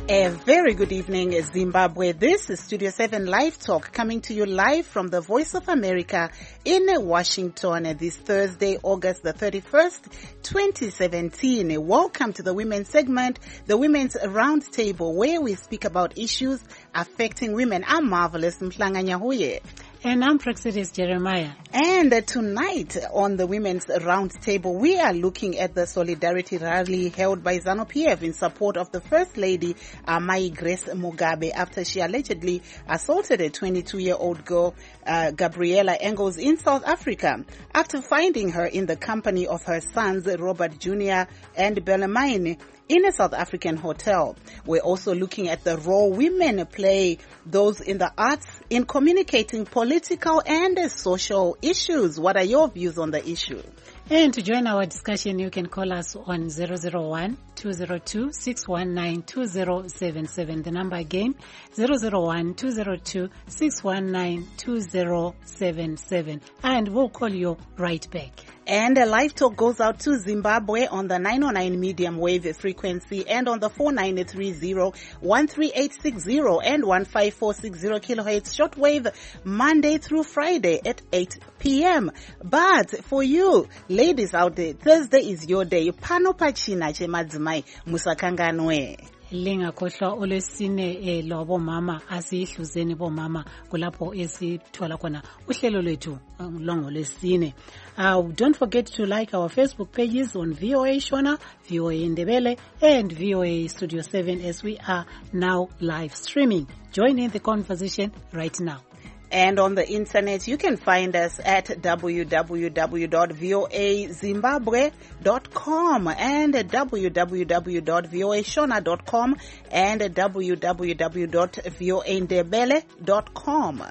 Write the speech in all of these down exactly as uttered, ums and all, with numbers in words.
A very good evening, Zimbabwe. This is Studio seven Live Talk, coming to you live from the Voice of America in Washington this Thursday, August the thirty-first, twenty seventeen. Welcome to the Women's segment, the Women's Roundtable, where we speak about issues affecting women. I'm Marvelous Mhlanga Nyahuye. And I'm Praxidis Jeremiah. And uh, tonight on the Women's Roundtable, we are looking at the solidarity rally held by ZANU-P F in support of the First Lady, uh, Mai Grace Mugabe, after she allegedly assaulted a twenty-two-year-old girl, uh, Gabriela Engels, in South Africa, after finding her in the company of her sons, Robert Junior and Bellarmine, in a South African hotel. We're also looking at the role women play, those in the arts, in communicating political and social issues. What are your views on the issue? And to join our discussion, you can call us on zero zero one, two zero two, six one nine, two zero seven seven. The number again, zero zero one, two zero two, six one nine, two zero seven seven. And we'll call you right back. And a live talk goes out to Zimbabwe on the nine oh nine medium wave frequency and on the four nine three zero, one three eight six zero and one five four six zero kilohertz shortwave, Monday through Friday at eight p.m. But for you, ladies out there, Thursday is your day. Pano pachina che madzimai musakanganwe. Lingakhohlwa olwesine eh lobo mama asihluzeni bomama kulapho esithola khona uhlelo lwethu longolwesine. Uh, don't forget to like our Facebook pages on V O A Shona, V O A Ndebele, and V O A Studio seven as we are now live streaming. Join in the conversation right now. And on the internet, you can find us at w w w dot voa zimbabwe dot com and w w w dot voa shona dot com and w w w dot voa ndebele dot com.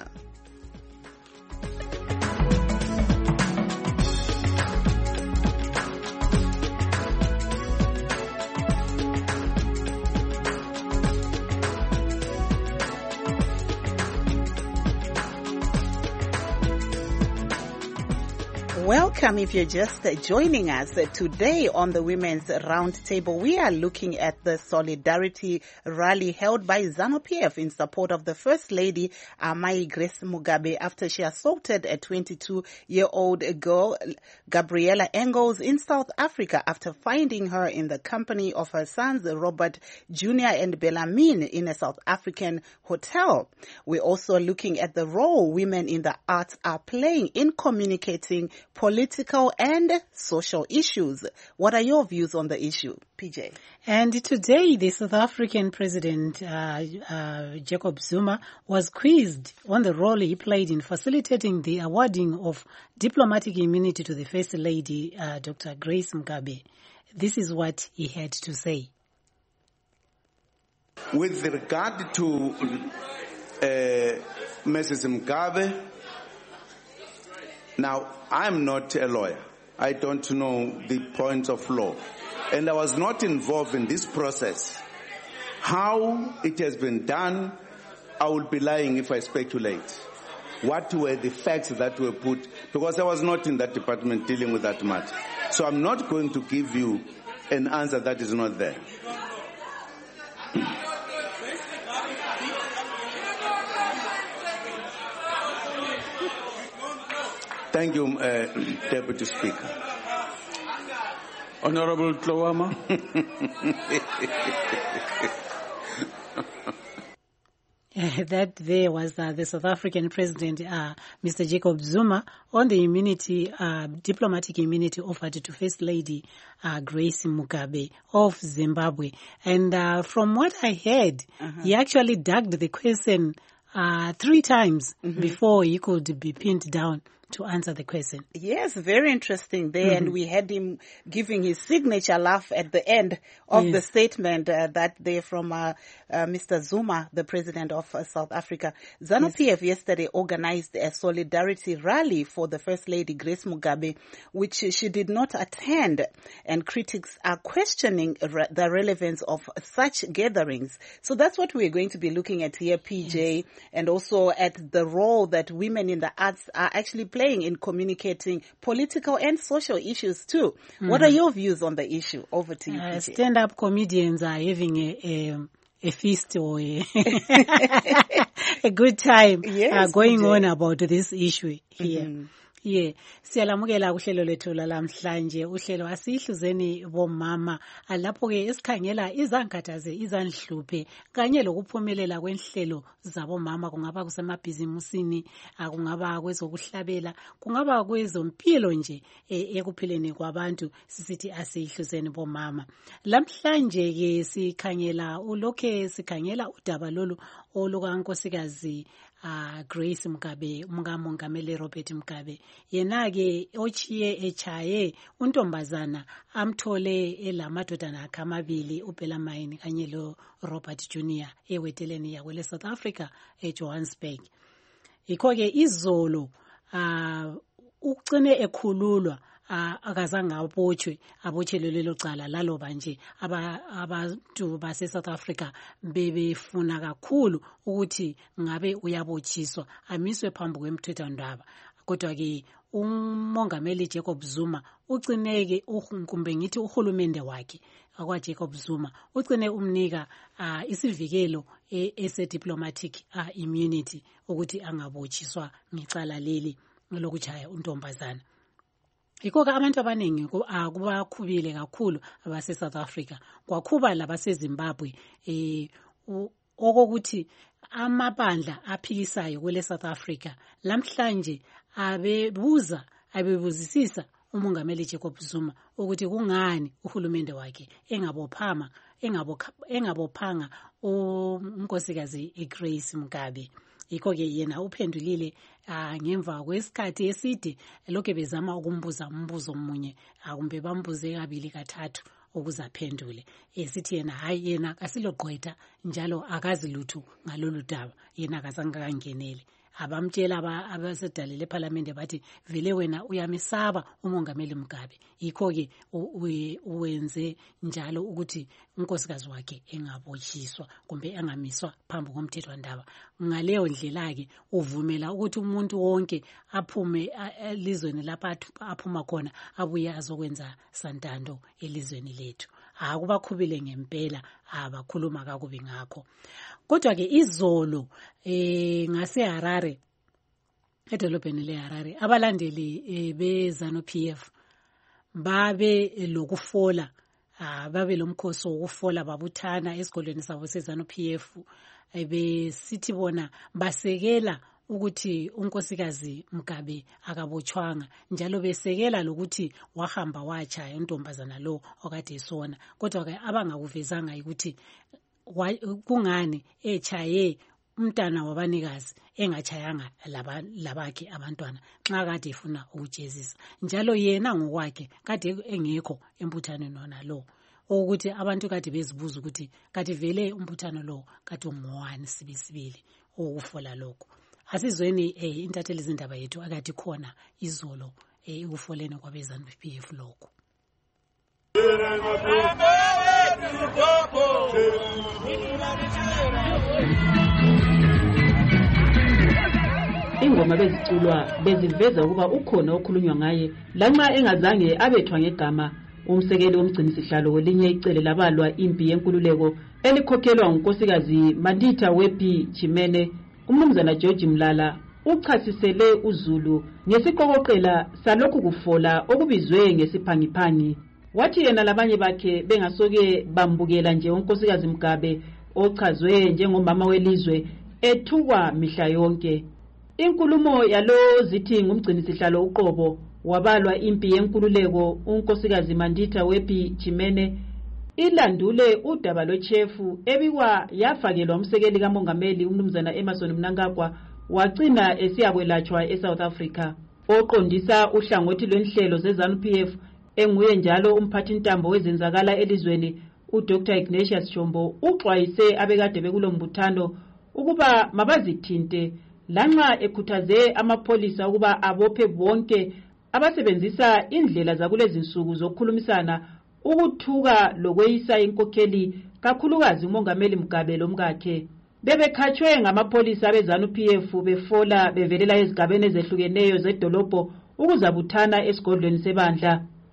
Welcome if you're just joining us today on the Women's Roundtable. We are looking at the solidarity rally held by ZANU-P F in support of the First Lady, Mai Grace Mugabe, after she assaulted a twenty-two-year-old girl, Gabriela Engels, in South Africa after finding her in the company of her sons, Robert Junior and Bellarmine, in a South African hotel. We're also looking at the role women in the arts are playing in communicating political and social issues. What are your views on the issue, P J? And today, the South African President, uh, uh, Jacob Zuma, was quizzed on the role he played in facilitating the awarding of diplomatic immunity to the First Lady, uh, Doctor Grace Mugabe. This is what he had to say. With regard to uh, Missus Mugabe, now, I'm not a lawyer. I don't know the points of law. And I was not involved in this process. How it has been done, I would be lying if I speculate. What were the facts that were put? Because I was not in that department dealing with that matter. So I'm not going to give you an answer that is not there. Thank you, uh, Deputy Speaker. Honorable Tlowama. That there was uh, the South African President, uh, Mister Jacob Zuma, on the immunity, uh, diplomatic immunity offered to First Lady uh, Grace Mugabe of Zimbabwe. And uh, from what I heard, uh-huh. he actually dug the question uh, three times mm-hmm. before he could be pinned down to answer the question. Yes, very interesting there. Mm-hmm. And we had him giving his signature laugh at the end of yes. the statement uh, that they from uh, uh, Mister Zuma, the president of uh, South Africa. ZANU-P F yes. yesterday organized a solidarity rally for the First Lady Grace Mugabe, which she did not attend. And critics are questioning re- the relevance of such gatherings. So that's what we're going to be looking at here, P J, yes. and also at the role that women in the arts are actually playing in communicating political and social issues too. Mm-hmm. What are your views on the issue? Over to you, uh, P J. Stand-up comedians are having a, a a feast or a, a good time yes, uh, going on about this issue here. Mm-hmm. Yeah, siyalamukela uhlelo lethu lalamhlanje uhlelo asihluzeni bomama lapho ke esikhangela izankathaze izanhluphe kanye lokuphumelela kwenhlelo zabomama kungaba kusemabhizimusini kungaba kwezokuhlabela kungaba kwezompilo nje ekuphileni kwabantu sisithi asihluzeni bomama. Lamhlanje ke sikhangela ulokhe sikhangela udaba lolu olukankosikazi Uh, Grace Mugabe, uMongameli Robert Mugabe, yena-ke ochiye echaye untombazana amthole elamadodana akhe amabili uBellarmine kanye lo Robert Junior eweteleni yakwele South Africa eJohannesburg. Yikho-ke izolo uh, ucine ekhululwa akazange abotshwe abotshelwe lelo cala laloba nje abantu base South Africa bebefuna kakhulu ukuthi ngabe uyabotshiswa amiswe phambi kwemthethwandaba. Kodwa ke uMongameli Jacob Zuma ucineke kumbe ngithi uhulumende wakhe akwa Jacob Zuma ucine umnika uh, isivikelo ese diplomatic uh, immunity ukuthi angabotshiswa ngicala leli lokuchaya untombazana. Yikho-ke abantu abaningi kubakhubile kakhulu abase South Africa kwakhuba labase Zimbabwe eh okokuthi amabandla aphikisayo kwele South Africa lamhlanje abebuza abebuzisisa uMongameli Jacob Zuma ukuthi kungani uhulumende wakhe engabophama engabophanga unkosikazi Grace Mugabe. Yikho-ke yena uphendulile uh, ngemva kwesikhathi eside lokho bezama ukumbuza umbuzo omunye akumbe bambuze kabili kathathu ukuze aphendule esithi yena hayi yena asilogqwetha njalo akazi lutho ngalolu daba yena akazange kangenele. Abamtshela abasedalele eParliament bathi vele wena uyamesaba uMongameli Mugabe. Yikho-ke uwenze njalo ukuthi unkosikazi wakhe engabotshiswa kumbe engamiswa phambi komthethwandaba. Ngaleyo ndlela-ke uvumela ukuthi umuntu wonke aphume elizweni lapha aphuma khona abuye azokwenza santando elizweni lethu. Akubakhubile ngempela abakhuluma kakubi ngakho. Kodwa ke izolo eh ngase Harare edolobheni le Harare abalandeli eh, be ZANU P F babe lokufola ah babe lomkhosi wokufola babuthana esikolweni sabo seZANU P F besithi bona basekela ukuthi unkosikazi Mugabe akabotshwanga njalo besekela lokuthi wahamba wachaya untombazana lo okade esona. Kodwa ke abangakuvezanga ukuthi kungani echaye umntana wabanikazi engachayanga labakhe abantwana nxa kade efuna ukujezisa njalo yena ngokwakhe kade engekho embuthaneni nona lo ukuthi abantu kade bezibuza ukuthi kade vele umbuthano lo kade ungowani sibisibili ukufola lokho. Asizweni eh intatheli izindaba yethu akade khona izolo eh ukufoleni kwabezanu P F lokho. Ingoma beziculwa beziveza ukuba ukhona okhulunywa ngaye lanxa engazange abethwa ngegama. Umsekeli womgcinisihlalo welinye icele labalwa impi yenkululeko elikhokhelwa unkosikazi Mandita Wepi Chimene uMnumzana George Mlala uchasisele uZulu ngesiqokoqela salokhu kufola okubizwe ngesiphangiphangi. Wathi yena labanye bakhe bengasoke bambukela nje unkosikazi Mugabe ochazwe njengomama welizwe ethukwa mihla yonke. Inkulumo yalo zithi ngumgcinisihlalo uqobo wabalwa impi yenkululeko unkosikazi Mandita Wepi Chimene ilandule udaba lochefu ebikwa yafakelwa umsekeli kaMongameli uMnumzana Emmerson Mnangagwa wagcina esiyakwelatshwa eSouth Africa. Oqondisa uhlangothi lwenhlelo zeZANU P F enguye njalo umphathintambo wezenzakala elizweni uDr Ignatius Chombo uxwayise abekade bekulombuthano ukuba mabazithinte lanxa ekhuthaze amapholisa ukuba abophe bonke abasebenzisa indlela zakulezi insuku zokukhulumisana ukuthuka lokweyisa inkokheli kakhulukazi uMongameli Mugabe lomkakhe. Bebekhatshwe ngamapholisa beZANU P F befola bevelela ezigabeni ezehlukeneyo zedolobho ukuzabuthana esigodlweni sebandla.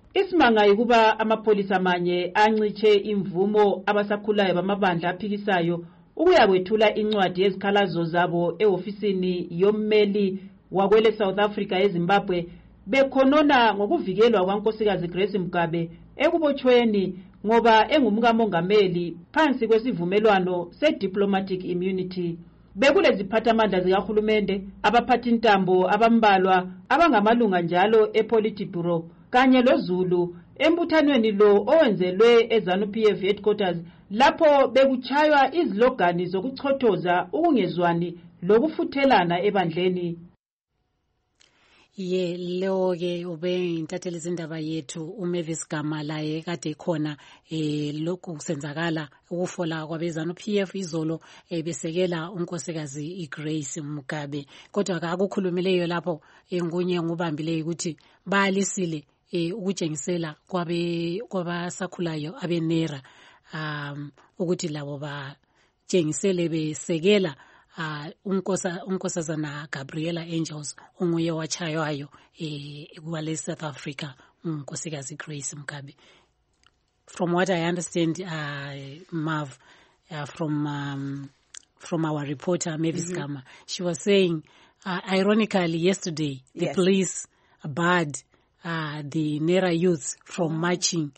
Isimanga ukuba amapolisa amanye anciche imvumo abasakhulayo bamabandla aphikisayo ukuyakwethula incwadi yezikhalazo zabo eofisini yommeli wakwele South Africa eZimbabwe bekhonona ngokuvikelwa kwankosikazi Grace Mugabe ekubotshweni ngoba engumkamongameli phansi kwesivumelwano se-diplomatic immunity. Bekulezi phathamandla zikahulumende, abaphathi intambo abambalwa abangamalunga njalo ePolitburo kanye loZulu embuthanweni lo owenzelwe eZANU-P F headquarters lapho bekuchaywa izilogani zokuchothoza ukungezwani lokufuthelana ebandleni. Ye lo ke ube intatheli izindaba yethu uMavis Gama laye kade khona eh lokhu kusenzakala ukufola kwabeZANU-P F izolo ebesekela unkosikazi iGrace Mugabe kodwa akakukhulumileyo lapho engunye ngubambileyo ukuthi balisile eh ukutshengisela kwabe kwabasakhulayo abenera um ukuthi labo batshengisele besekela Uh, unkosa unkosazana Gabriella Angels unguye wachaywayo eh kwale South Africa unkosikazi Grace Mugabe. From what I understand, uh, Mav, uh, from um, from our reporter Mavis mm-hmm. Gama, she was saying, uh, ironically, yesterday the yes. police barred uh, the Nera youths from oh. marching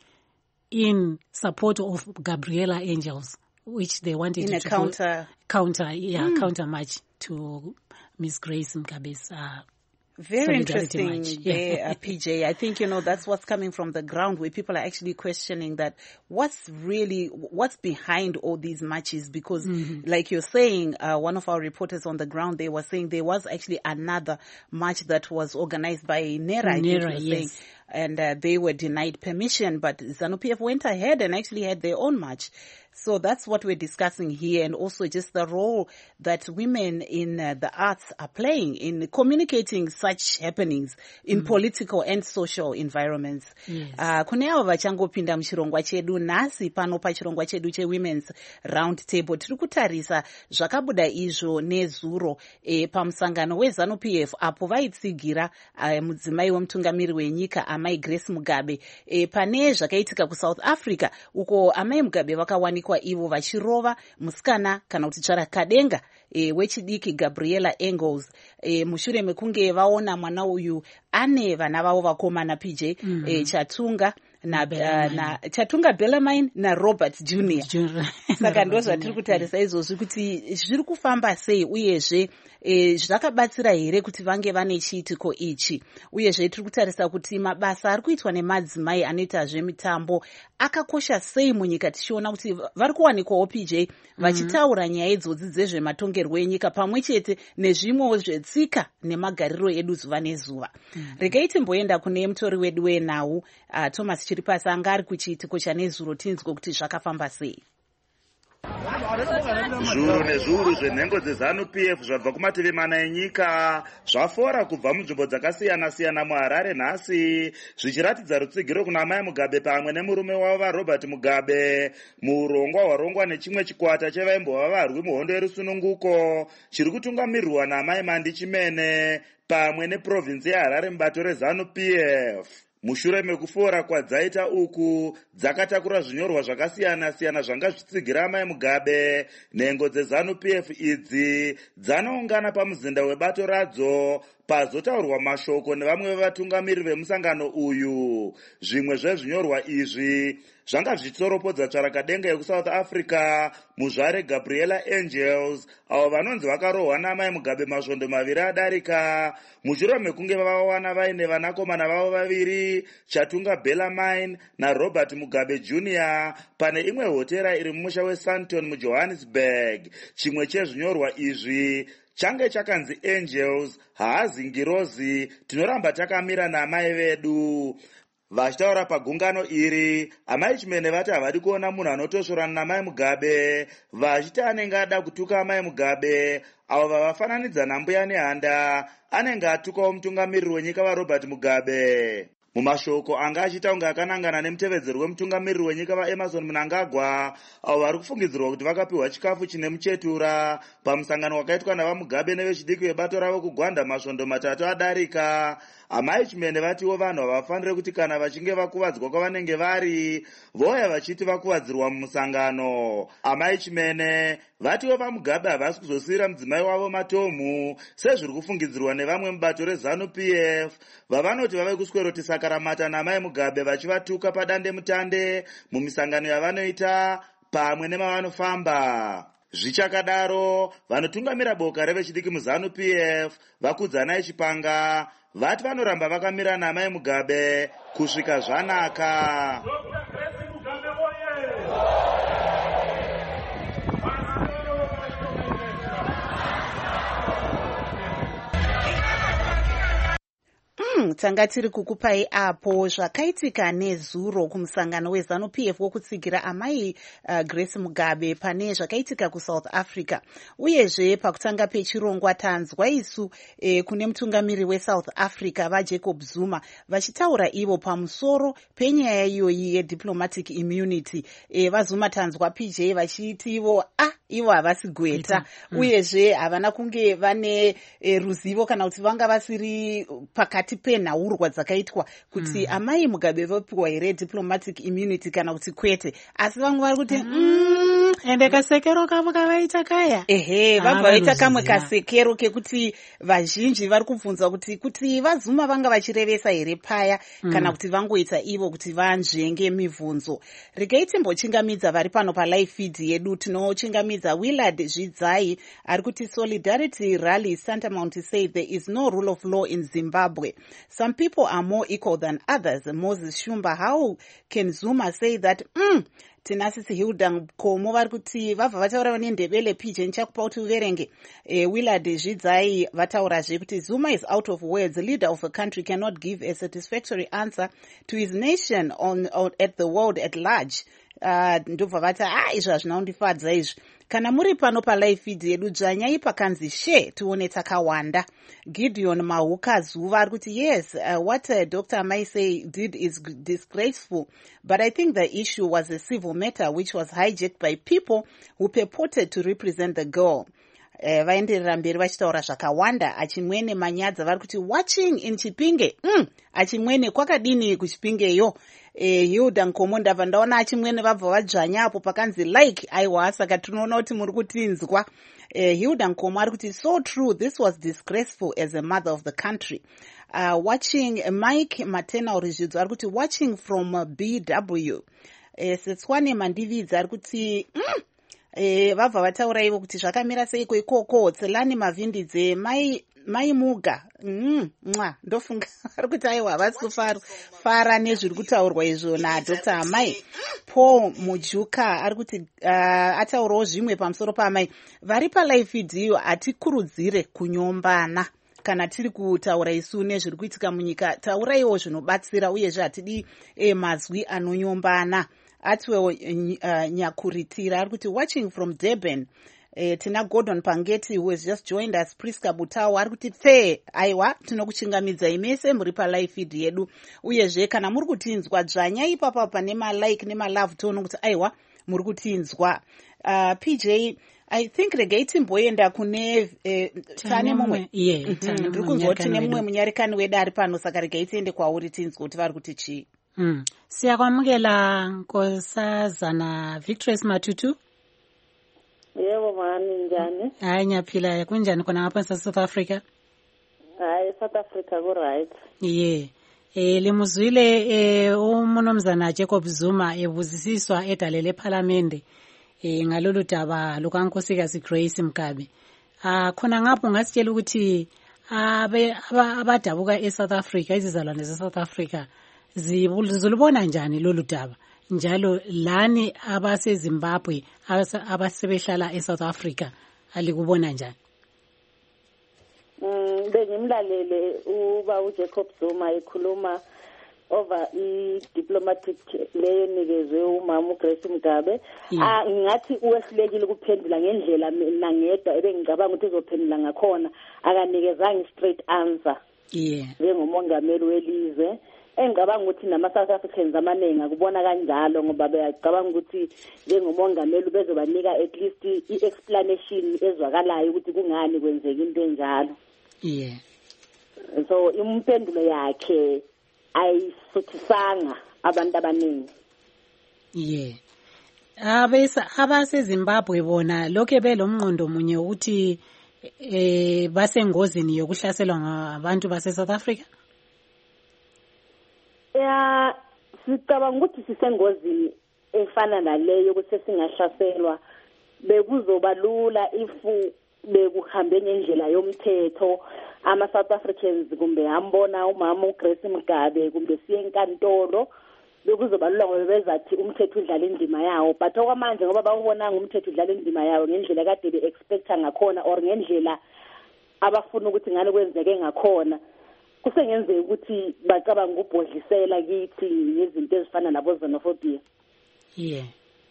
in support of Gabriella Angels, which they wanted in to a counter counter yeah mm. counter march to Miss Grace Mugabe's uh very interesting march. there, uh, P J. I think, you know, that's what's coming from the ground where people are actually questioning that what's really, what's behind all these marches because mm-hmm. like you're saying, uh, one of our reporters on the ground, they were saying there was actually another march that was organized by Nera, I Nera, think yes. saying, and uh, they were denied permission, but ZANU-P F went ahead and actually had their own march. So that's what we're discussing here, and also just the role that women in uh, the arts are playing in communicating such happenings in mm. political and social environments. Yes. Uh, kune avo vachangopinda muchirongwa chedu nhasi pano pachirongwa chedu chewomen's round table tiri kutarisa zvakabuda izvo nezuro e, pamusangano weZANU-P F apo vaitsigira uh, mudzimai wemutungamiri wenyika amai Grace Mugabe e, pane zvakaitika kuSouth Africa uko amai Mugabe vakawanikwa ivo vachirova musikana kana kuti tsvara kadenga e, wechidiki Gabriella Angels e, mushure mekunge vaona mwana uyu ane vana vavo vakomana P J mm. e, Chatunga na, uh, na Chatunga Bellarmine na Robert Junior saka ndo zvatiri kutarisa izvozvi kuti zviri kufamba sei uyezve e, zvakabatsira here kuti vange vane chiitiko ichi uyezve tiri kutarisa kuti mabasa ari kuitwa nemadzimai anoita zvemitambo akakosha sei munyika tichiona kuti vari kuwanikwawo P J vachitaura mm-hmm. nyaya idzodzi dzezvematongerwo enyika pamwe chete nezvimwewo zvetsika nemagariro edu zuva nezuva mm-hmm. regai timboenda kune mutori wedu wenhau uh, Thomas Chiripasi anga ari kuchiitiko chanezuro tinzwe kuti zvakafamba sei. Zviuru nezviuru zvenhengo dzeZANU-P F zvabva kumativi mana enyika zvafora kubva munzvimbo dzakasiyana-siyana muHarare nhasi zvichiratidza rutsigiro kuna mai Mugabe pamwe nemurume wavo vaRobert Mugabe muurongwa hwarongwa nechimwe chikwata chevaimbova varwi muhondo yerusununguko chiri kutungamirirwa namai Mandi Chimene pamwe neprovinsi yeHarare mubato reZANU-P F. Mushure mekufora kwadzaita uku dzakatakura zvinyorwa zvakasiyana-siyana zvanga zvitsigira mai Mugabe, nhengo dzeZANU-P F idzi dzanoungana pamuzinda webato radzo pazotaurwa mashoko nevamwe vevatungamiri vemusangano uyu. Zvimwe zvezvinyorwa izvi zvanga zvichisoropodza tsvarakadenga yekuSouth Africa muzvare Gabriella Angels avo vanonzi vakarohwa namai Mugabe masvondo maviri adarika mushure mekunge vavawana vaine vanakomana vavo vaviri Chatunga Bellarmine naRobert Mugabe Junior pane imwe hotera iri mumusha weSandton muJohannesburg. Chimwe chezvinyorwa izvi change chakanzi Angels haazi ngirozi tinoramba takamira namai vedu. Vachitaura pagungano iri amai Chimene vati havadi kuona munhu anotosvorana namai Mugabe vachiti anenge ada kutuka amai Mugabe avo vavafananidza nambuya nehanda anenge atukawo mutungamiriri wenyika vaRobert Mugabe. Mumashoko anga achita kunge akanangana nemutevedzeri wemutungamiriri wenyika vaEmerson Mnangagwa avo vari kufungidzirwa kuti vakapiwa chikafu chine muchetura pamusangano wakaitwa navaMugabe nevechidiki vebato ravo kugwanda masvondo matatu adarika. amai Chimene vatiwo vanhu havafanire kuti kana vachinge vakuvadzwa kwavanenge vari voya vachiti vakuvadzirwa mumusangano. Amai Chimene vatiwo vaMugabe havasi kuzosiyira mudzimai wavo Matomu sezviri kufungidzirwa nevamwe mubato reZANU P F vavanoti vave kusweroti sakaramata namai Mugabe vachivatuka padande mutande mumisangano yavanoita pamwe nemavanofamba. Zvichakadaro vanotungamira boka revechidiki muZANU P F vakudzanai Chipanga vati vanoramba vakamira namai Mugabe kusvika zvanaka. Mm, tanga tiri kukupai apo zvakaitika nezuro kumusangano weZANU P F wokutsigira amai uh, Grace Mugabe pane zvakaitika kuSouth Africa. Uyezve pakutanga pechirongwa tanzwa isu eh, kune mutungamiri weSouth Africa vaJacob Zuma vachitaura ivo pamusoro penyaya iyoyi yediplomatic immunity. Eh, vaZuma tanzwa P J vachiti ivo ah ivo havasi gweta mm. Uyezve havana kunge vane eh, ruzivo kana kuti vanga vasiri pakati penhaurwa dzakaitwa kuti mm. amai Mugabe vopiwa here diplomatic immunity kana kuti kwete, asi vamwe vari kuti mm, ende kasekero kavo kavaita kaya ehe vabva vaita kamwe kasekero kekuti vazhinji vari kubvunza kuti kuti vaZuma vanga vachirevesa here paya mm. kana kuti vangoita ivo kuti vanzvenge mibvunzo. Regai timbochingamidza vari pano palive feed yedu. Tinochingamidza Willard Zvidzai ari kuti Solidarity Rally Santa Mount say there is no rule of law in Zimbabwe. Some people are more equal than others. Moses Shumba, how can Zuma say that? Mm. Tinasisi Hilda Mkomo vari kuti vabva vataura nendebele P J nchakupa kuti uverenge. E, Willard Zvidzai vataurazve kuti Zuma is out of words. Leader of a country cannot give a satisfactory answer to his nation on, on at the world at large. Uh, ndobva vati ah izvo hazvina kundifadza izvi. Kana muri pano palive feed yedu dzvanyai pakanzi share tione takawanda. Gideon Mahuka Zuva ari kuti yes, uh, what uh, Doctor Amai say did is disgraceful, but I think the issue was a civil matter which was hijacked by people who purported to represent the girl. Uh, vaenderera mberi vachitaura zvakawanda. Achimwene Manyadza vari kuti watching in Chipinge. Mm, achimwene kwakadini kuchipingeyo. Eh, Hilda Nkomo ndabva ndaona achimwene vabva vadzvanya apo pakanzi like aiwa saka tinoona kuti muri kutinzwa. Eh, Hilda Nkomo ari kuti so true, this was disgraceful as a mother of the country. Uh, watching uh, Mike Matena Orizhidzo ari kuti watching from uh, B W. Eh, Setswane Mandividzi ari kuti mm, eh, vabva vataura ivo kuti zvakamira seiko ikoko. Tselani Mavhindidze mai mai Muga mm, mwa ndofunga ari kuti aiwa havasi kufara nezviri kutaurwa izvo naDr Amai. Paul Mujuka ari kuti uh, ataurawo zvimwe pamusoro paamai. Vari palive feed iyo hatikurudzire kunyombana kana tiri kutaura isu nezviri kuitika munyika. Tauraiwo zvinobatsira uyezve hatidi eh, mazwi anonyombana. Atiwewo uh, Nyakuritira ari kuti watching from Durban. Eh, tina Gordon Pangeti who has just joined us. Priska Butawo ari kuti fe aiwa tinokuchingamidza imese muri palive feed yedu. Uyezve kana muri kutinzwa dzvanyai papa pane malike nemalove tono kuti aiwa muri kutinzwa. Uh, P J I think regai timboenda kune eh, tane mumwe yeah, ndiri kunzwa kuti tine mumwe munyarikani wedu ari pano saka regai tiende kwauri tinzwa kuti vari kuti chii. Mm. Siyakwamukela Nkosazana Victorious Matutu. Yebo mani njani? Hayi nyaphila kunjani khona ngapha eSouth Africa? Hayi South Africa ku right. Yeah. Eh limuzwile eh uMnumzana Jacob Zuma ebuzisiswa edalele eParliament eh ngalolu daba lukaNkosikazi Grace Mugabe. Ah khona ngapho ngasitshela ukuthi abe abadabuka eSouth Africa izizalwane zeSouth Africa zibulizulubona njani lolu daba. Njalo lani abaseZimbabwe abasebehlala eSouth Africa alikubona njani? Mm bengimlalele uba uJacob Zuma ekhuluma over i-diplomatic leyo nikezwe umama uGrace Mugabe. Ah ngathi uwehlekile ukuphendula ngendlela mina ngedwa ebengicabanga ukuthi uzophendula ngakhona akanikezanga straight answer. Yeah. Njengomongameli welizwe. Engicabanga ukuthi nama-South Africans amaningi akubona kanjalo ngoba beyacabanga ukuthi njengomongameli bezobanika at least i-explanation ezwakalayo ukuthi kungani kwenzeka into enjalo. Yeah. so impendulo yakhe ayisuthisanga abantu abaningi. Yeah. Abesa abaseZimbabwe bona lokho belomnqondo munye ukuthi eh basengozini yokuhlaselwa ngabantu base South Africa. Ya sicabanga ukuthi sisengozini efana naleyo ukuthi singahlaselwa bekuzoba lula ifu bekuhambe ngendlela yomthetho ama South Africans kumbe hambona umama uGrace Mugabe kumbe siye enkantolo bekuzoba lula ngoba bezathi umthetho udlala indima yawo but okwamanje ngoba bawubonanga umthetho udlala indima yawo ngendlela kade be expecta ngakhona or ngendlela abafuna ukuthi ngale kwenzeke ngakhona kusengenzeka ukuthi bacabanga ukubhodlisela kithi izinto ezifana nabo xenophobia. Yeah.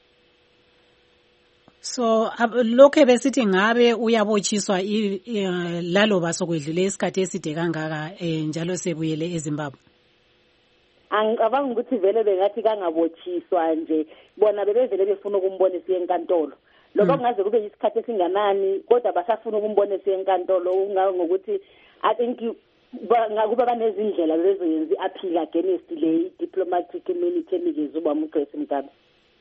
So lokho besithi ngabe uyabotshiswa lalo basokwedlule isikhathi eside kangaka njalo sebuyele eZimbabwe. Angicabanga ukuthi vele bengathi kangabotshiswa nje bona bebevele befuna ukumbona siye enkantolo. Lokho kungaze kube isikhathi esinganani kodwa basafuna ukumbona siye enkantolo ngokuthi I think ngakuba banezindlela lezoyenza i-appeal against le diplomatic immunity enikezwe ubaba uGrace Mugabe.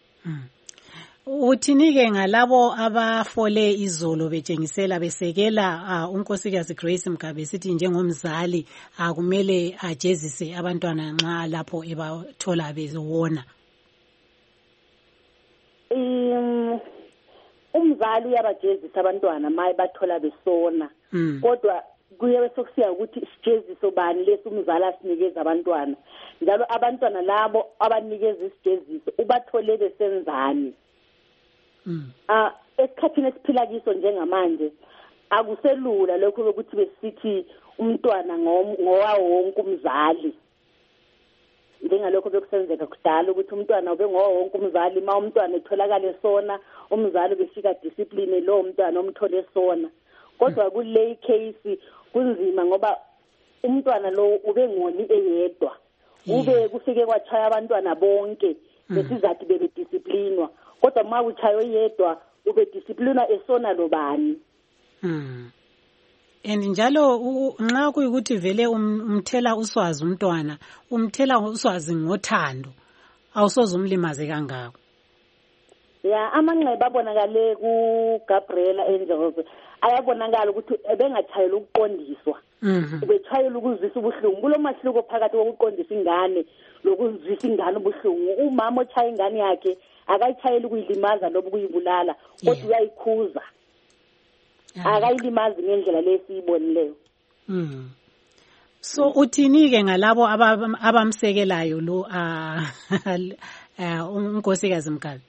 Uthini-ke ngalabo abafole izolo betshengisela besekela unkosikazi Grace Mugabe sithi njengomzali akumele ajezise abantwana nxa lapho ebathola bezona? Um umzali uyabajezisa abantwana maye bathola besona kodwa kuye sokusiya ukuthi isijeziso bani lesumzali asinikeza abantwana njalo abantwana labo abanikeza isijeziso ubathole besenzani. Ah esikhathini esiphila kiso njengamanje akuselula lokho ukuthi besithi umntwana ngowawo wonke umzali njengalokho bekusenzeka kudala ukuthi umntwana ube ngowawo wonke umzali ma umntwana etholakala esona umzali befika discipline lo umntwana omthole esona kodwa kule case kunzima ngoba umntwana lo ube ngoni eyedwa ube kufike kwachaya abantwana bonke besizathi bebe disciplinwa kodwa ma uchayo yedwa ube disciplinwa esona lobani. Mm. And njalo nxa kuyikuthi vele umthela uswazi umntwana umthela uswazi ngothando awusoze umlimaze kangako. Ya amanxeba abonakale ku Gabriela Angels ayabonakala ukuthi ebengachayela ukuqondiswa. Mhm. Ubechayela ukuzwisa ubuhlungu kulo mahluko phakathi kokuqondisa ingane lokuzwisa ingane ubuhlungu. Umama ochaya ingane yakhe akayichayela ukuyilimaza lobu kuyibulala kodwa uyayikhuza. Akayilimazi ngendlela lesiyibonileyo. Mhm. So uthini ke ngalabo abamsekelayo lo unkosikazi Mugabe?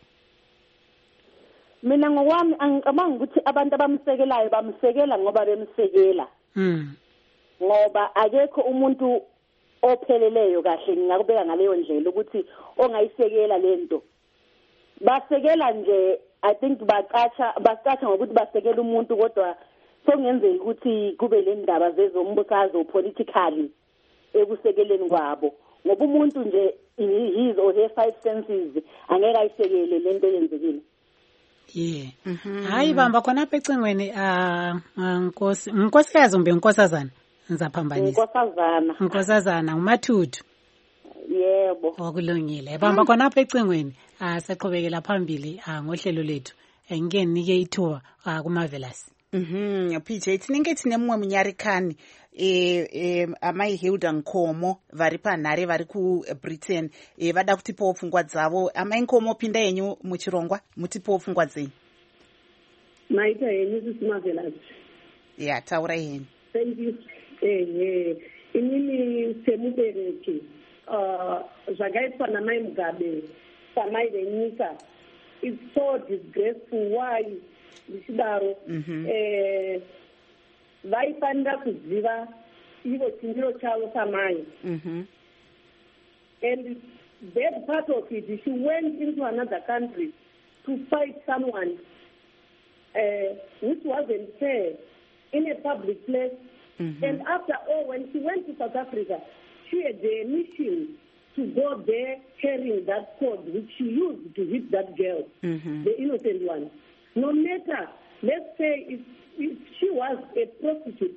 Mina ngokwami angicabanga ukuthi abantu abamsekelayo bamsekela ngoba bemsekela. Mhm. Ngoba akekho umuntu opheleleyo kahle ngingakubeka ngaleyo ndlela ukuthi ongayisekela lento. Basekela nje I think baqatsha baqatsha ngokuthi basekela umuntu kodwa sokungenzeka ukuthi kube le ndaba zezombusazwe politically ekusekeleni kwabo ngoba umuntu nje his or her five senses angeke ayisekele lento yenzekile. Yeah. Hayi bamba khona apha ecingweni ah nkosi nkosikazi umbe nkosazana nizaphambanisa. Nkosazana. Nkosazana uMathuthu. Yebo. Okulungile. Bamba khona apha ecingweni ah saqhubekela phambili ah ngohlelo lethu. Ngike nike ithuba ah kuMarvelous. Mhm P J tinenge tine mumwe munyarikani eh eh amai Hilda Nkomo vari panhare vari ku Britain eh vada kutipawo pfungwa dzavo. Amai Nkomo pinda yenyu muchirongwa mutipawo pfungwa dzenyu. Maita yenyu sisi Marvelous. Yeah, taura yenyu. Thank you. Eh eh inini semubereki uh zvakaitwa namai Mugabe samai venyika it's so disgraceful. Why ndichidaro eh vaifanira kuziva ivo chindiro chavo samai. Mhm. And that part of it, she went into another country to fight someone uh, which wasn't fair in a public place. Mm-hmm. And after all, when she went to South Africa, she had the mission to go there carrying that cord which she used to hit that girl, mm-hmm. the innocent one. No matter, let's say if, if she was a prostitute,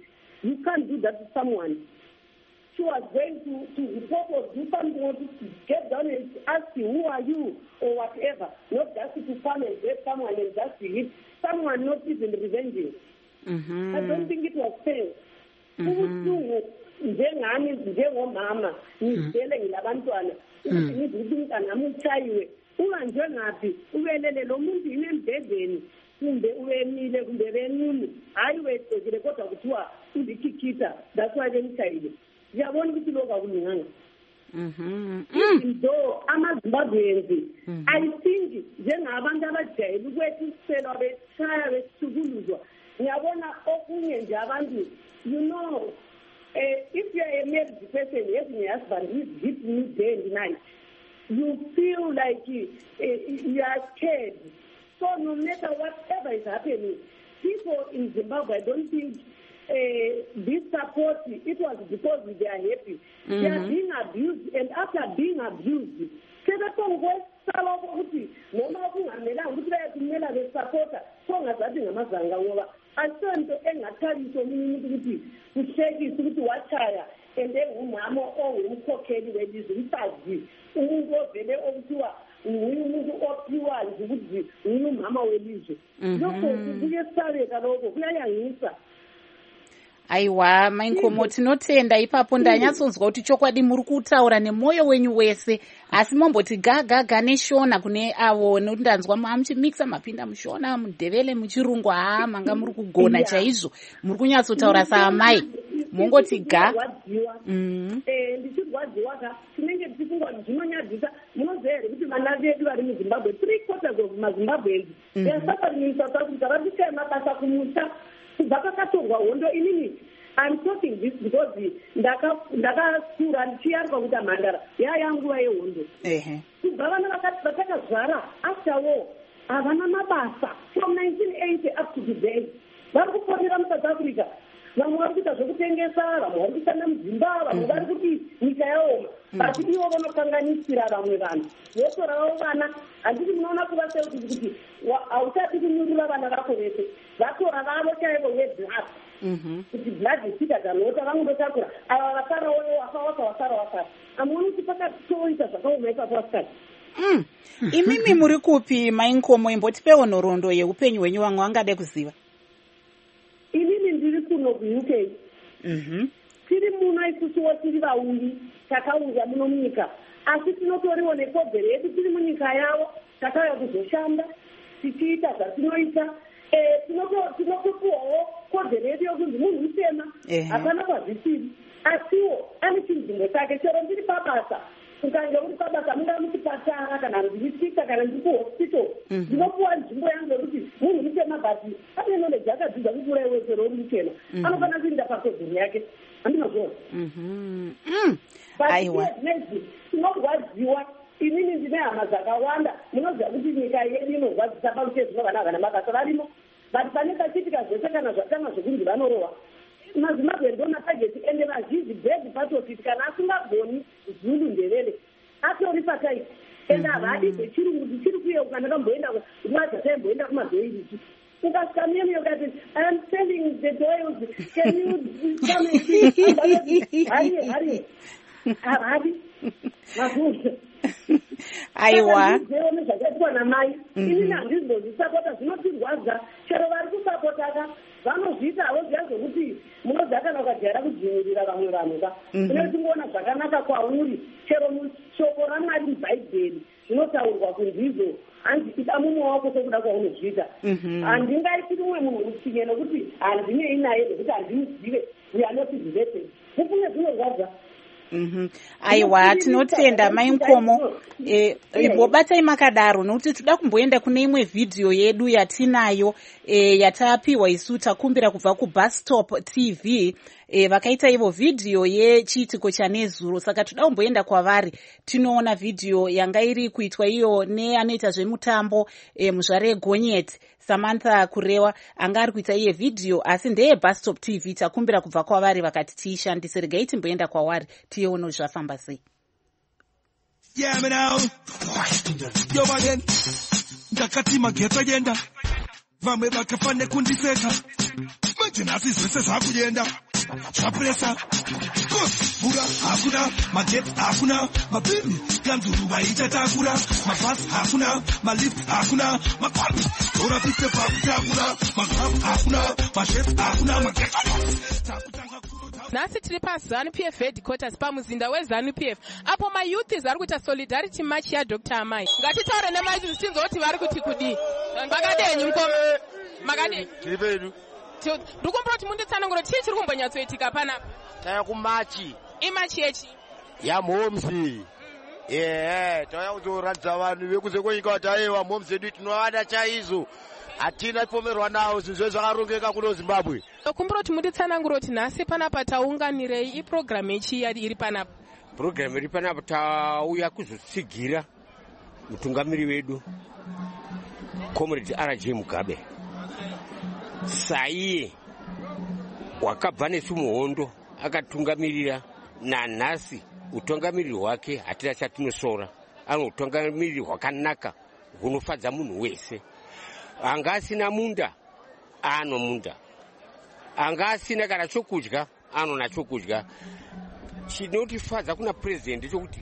You can't do that to someone. She was going to, to report or do something, or to get down and ask you, who are you, or whatever. Not just to come and grab someone and just to hit someone, not even revenging. Mm-hmm. I don't think it was fair. Njengami njengomama ngizele ngilabantwana ukuthi ngizithi umntana amuchayiwe unganjwe ngaphi ubelele lo muntu inembhedeni kumbe ubemile kumbe benini hayi wethekile kodwa kuthiwa ulikhikita that's why bemchayile ngiyabona ukuthi lokho akulunganga. Mhm. Ndo amaZimbabweans I think njengabantu abajayele ukwethi iselo bechaya beshukuluzwa ngiyabona okunye nje abantu you know Uh, if you are a married person, yes, my husband is hitting you day and night, you feel like you, uh, you are scared. So no matter whatever is happening, people in Zimbabwe, I don't think uh, this support, it was because they are happy. Mm-hmm. They are being abused, and after being abused, asonto engathaliso umuntu ukuthi ushekise ukuthi wachaya ende umama ongumkhokheli welizwe umfazi umuntu ovele okuthiwa umuntu ophiwa nje ukuthi umama welizwe lokho kuyesabeka lokho kuyayangisa. Aiwa Mainkomo tinotenda ipapo ndanyatsonzwa kuti chokwadi muri kutaura nemwoyo wenyu wese asi momboti gaga gane shona kune avo nekuti ndanzwa muchimixa mapinda mushona mudhevele muchirungu haa manga muri kugona chaizvo muri kunyatsotaura saamai mongoti ga ndichirwadziwa ka tinenge tichifungwa kuti zvinonyadzisa munoziva here kuti vana vedu vari muzimbabwe three quarters of mazimbabweans they are suffering in South Africa vachikaye mabasa kumusha kubva pakatorwa hondo inini. I'm talking this because ndakakura ndichiyarwa kuti amhandara yaya nguva yehondo kubva vana vatakazvara after war havana mabasa from nineteen eighty up to today vari kuponera muSouth Africa. Vamwe vari kuita zvokutengesa, vamwe vari kushanda mudzimba, vamwe vari kuti nyika yaoma basi ivo vanokanganisira vamwe vanhu votoravo vana. Handiti munoona kuva seuti kuti hauchati kunyurura vana vako vese vatora vavo chaivo weblood kuti blood isika dhanota vangotakura ava vasarawoyo wakawasa wasara wasara amuoni kuti pakatoita zvakaoma ipapo vasikati. Imimi muri kupi Mainkomo imbotipewo nhoroondo yeupenyu hwenyu vamwe vangade kuziva? Inini ndiri kuno kuUK. Tiri muno isusuwo tiri vauri takauya muno munyika asi tinotoriwo nekodzero yedu tiri munyika yavo takauya kuzoshanda tichiita zvatinoita tinotopuwawo kodzero yedu yokunzi munhu mutema hapana kwazvisiri asiwo ane chinzvimbo chake chero ndiri pabasa ukange uri pabasa munga muchipatara kana ndiritika kana ndiri kuhospital ndinopuwa nzvimbo yangu yekuti munhu mutema bati ane knowledge akadzidza kupfuura iwe chero uri mutema anofanira kuinda pakodzero yake handinozvona. Aiwa tinorwadziwa inini ndine hama dzakawanda munoziva kuti nyika yedu inorwadzisa pamuchezino vana havana mabasa varimo but pane pachiitika zvese kana zvatanga zvokunzi vanorohwa mazimbabwe ndo matageti ende vazhinji bhedhi patofiti kana asingagoni zulu ndevele atori pataiti ende havadi zvechirungu tichiri kuyeuka ndakamboenda kumadzataimboenda kumazoiriti ukasvika miyemi yokati I am selling the doils, can you come and see? Hari hari hari mazuva aiwa zvakaitwa namai ini handizozvisapota zvinotirwadza chero vari kusapotaka vanozviita havo zviya zvokuti munozva kana ukagara kudzvinyirira vamwe vanhu ka une tingoona zvakanaka kwauri chero mushoko ramwari mubhaibheri zvinotaurwa kunzizo hanzi ita mumwe wako sekuda kwaunozviita handingaiti umwe munhu rusinye nokuti handinei naye nokuti handimuzive we are not related mupunye zvinorwadza. Aiwa tinotenda Mainkomo imbobatai makadaro nokuti toda kumboenda kune imwe vhidhiyo yedu yatinayo yatapiwa isu takumbira kubva kuBus Stop T V vakaita ivo vhidhiyo yechiitiko chanezuro saka toda kumboenda kwavari tinoona vhidhiyo yanga iri kuitwa iyo neanoita zvemutambo muzvare Gonyeti Samantha Kurewa anga ari kuita iye vhidhiyo asi ndeye Bus Stop T V takumbira kubva kwavari vakati tiishandise regai timboenda kwavari tione zvafamba sei. Yeah, me now. Yo again. Ndakati mageta yenda. Vamwe vakafane kundiseka. Manje nasi zvese zvakuyenda. chapresa mvura hakuna, magetsi hakuna, mabhini kanzuru vaichatakura, mabhasi hakuna, malift hakuna, makombi orapite pakutakura, magamu hakuna, mashetsi hakuna, magetsi takutanga. Nhasi tiri paZANU P F headquarters pamuzinda weZANU P F apo mayouths ari kuita solidarity march yaDr Amai. Ngatitaure nemayouths tinzwa kuti vari kuti kudii. Makadenyi mukoma? Makadenyi? Tiri pedu. Ndikumbura kuti munditsanangura chii chiri kumbonyatsoitika panapa? Taya kumachi. Imachi yechi? Yamhomsi. Yeah, taya kuzoratidza vanhu vekuze kwenyika kuti aiwa mhomsi edu tinovada chaizvo. Hatina pomerwa nawo zvinhu zvakarongeka kuno Zimbabwe. Kumbura kuti munditsanangura kuti nhasi panapa taunganirei iprogramu yechi iri panapa? Programu iri panapa tauya kuzotsigira mutungamiri wedu Comrade R J Mugabe. Saiye wakabva nesu muhondo akatungamirira nanhasi utungamiriri hwake hatina chatinosora. Ano utungamiriri hwakanaka hunofadza munhu wese. Anga asina munda ano munda, anga asina kana chokudya anona chokudya. Chinotifadza kuna president chokuti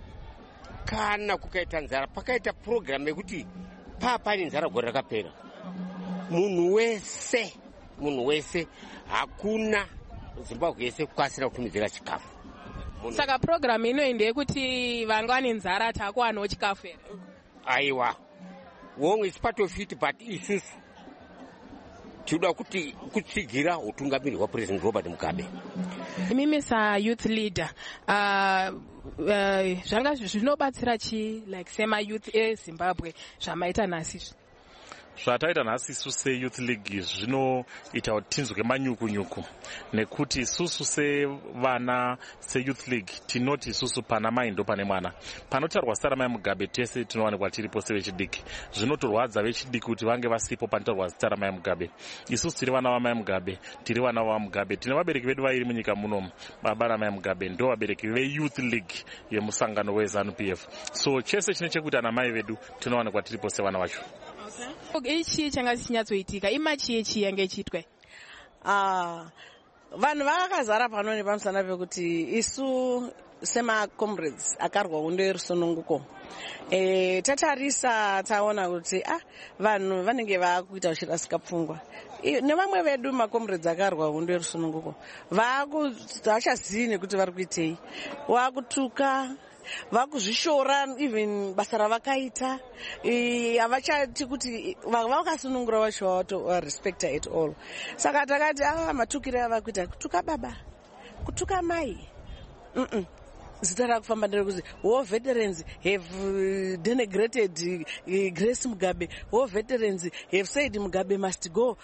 kana kukaita nzara pakaita program yekuti papa nzara gore rakapera, munhu wese munhu wese hakuna Zimbabwe yese kwasina kutumidzira chikafu. Saka program ino ndeyekuti vanga vane nzara takuwanawo chikafu here. Aiwa, wong is part of it, but isusu tinoda kuti kutsigira utungamiri hwaPresident Robert Mugabe. Mimi sa youth leader, uh, uh, zvanga zvinobatsira chi like sema youth eZimbabwe zvamaita nhasi? Zvataita nhasi isu seYouth League zvinoita kuti tinzwe manyukunyuku, nekuti isusu sevana seYouth League tinoti isusu pana mai ndo pane mwana. Panotarwa zita Mai Mugabe tese tinowanikwa tiripo sevechidiki. Zvinotorwadza vechidiki kuti vange vasipo panotarwa zita Mai Mugabe. Isusu tiri vana vaMai Mugabe, tiri vana vaMugabe. Tine vabereki vedu vairi munyika muno, baba naMai Mugabe ndo vabereki veYouth League yemusangano weZANU P F. So chese chine chekuita namai vedu tinowanikwa tiripo sevana vacho. Ichi changa chinyatsoitika imachi yechi yange ichitwa. Ah, vanhu vakazara pano nepamusana pekuti isu sema comrades akarwa hondo yerusununguko. Eh, tatarisa taona kuti ah vanhu vanenge vakuita uchirasika pfungwa. Nevamwe vedu macomrades akarwa hondo yerusununguko vakuzachazini kuti vari kuitei, vakutuka vakuzvishora even basa ravakaita, havachati kuti vakasunungura vacho vatorespecta at all. Saka takati ava matukire avakuita kutuka baba, kutuka mai, mm zita rakufamba nderekuti war veterans have denigrated Grace Mugabe, war veterans have said Mugabe must go.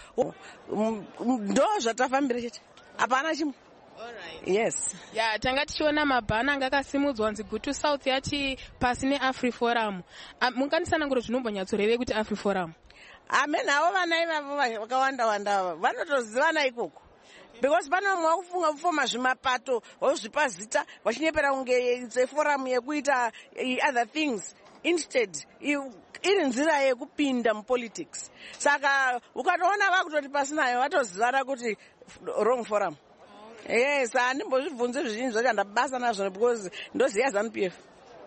Ndo zvatafambira chete, hapana chimwe. Yes. Yeah, tanga tichiona mabhana anga akasimudzwa nzi Gutu South yachi pasi neAfriforum. Munganisanangura zvinombonyatsoreve kuti Afriforum? Amen, avo vana ivavo vakawanda wanda vanotozivana ikoko. Because pano mwakufunga kufoma zvimapato wozvipa zita vachinyepera kunge forum yekuita other things instead iri nzira yekupinda mupolitics. Saka ukatoona vakutoti pasinayo vatozivana kuti wrong forum. Yes, handimbozvibvunze zvizhinji zvacho ndabasa nazvo because ndoziya ZANU P F.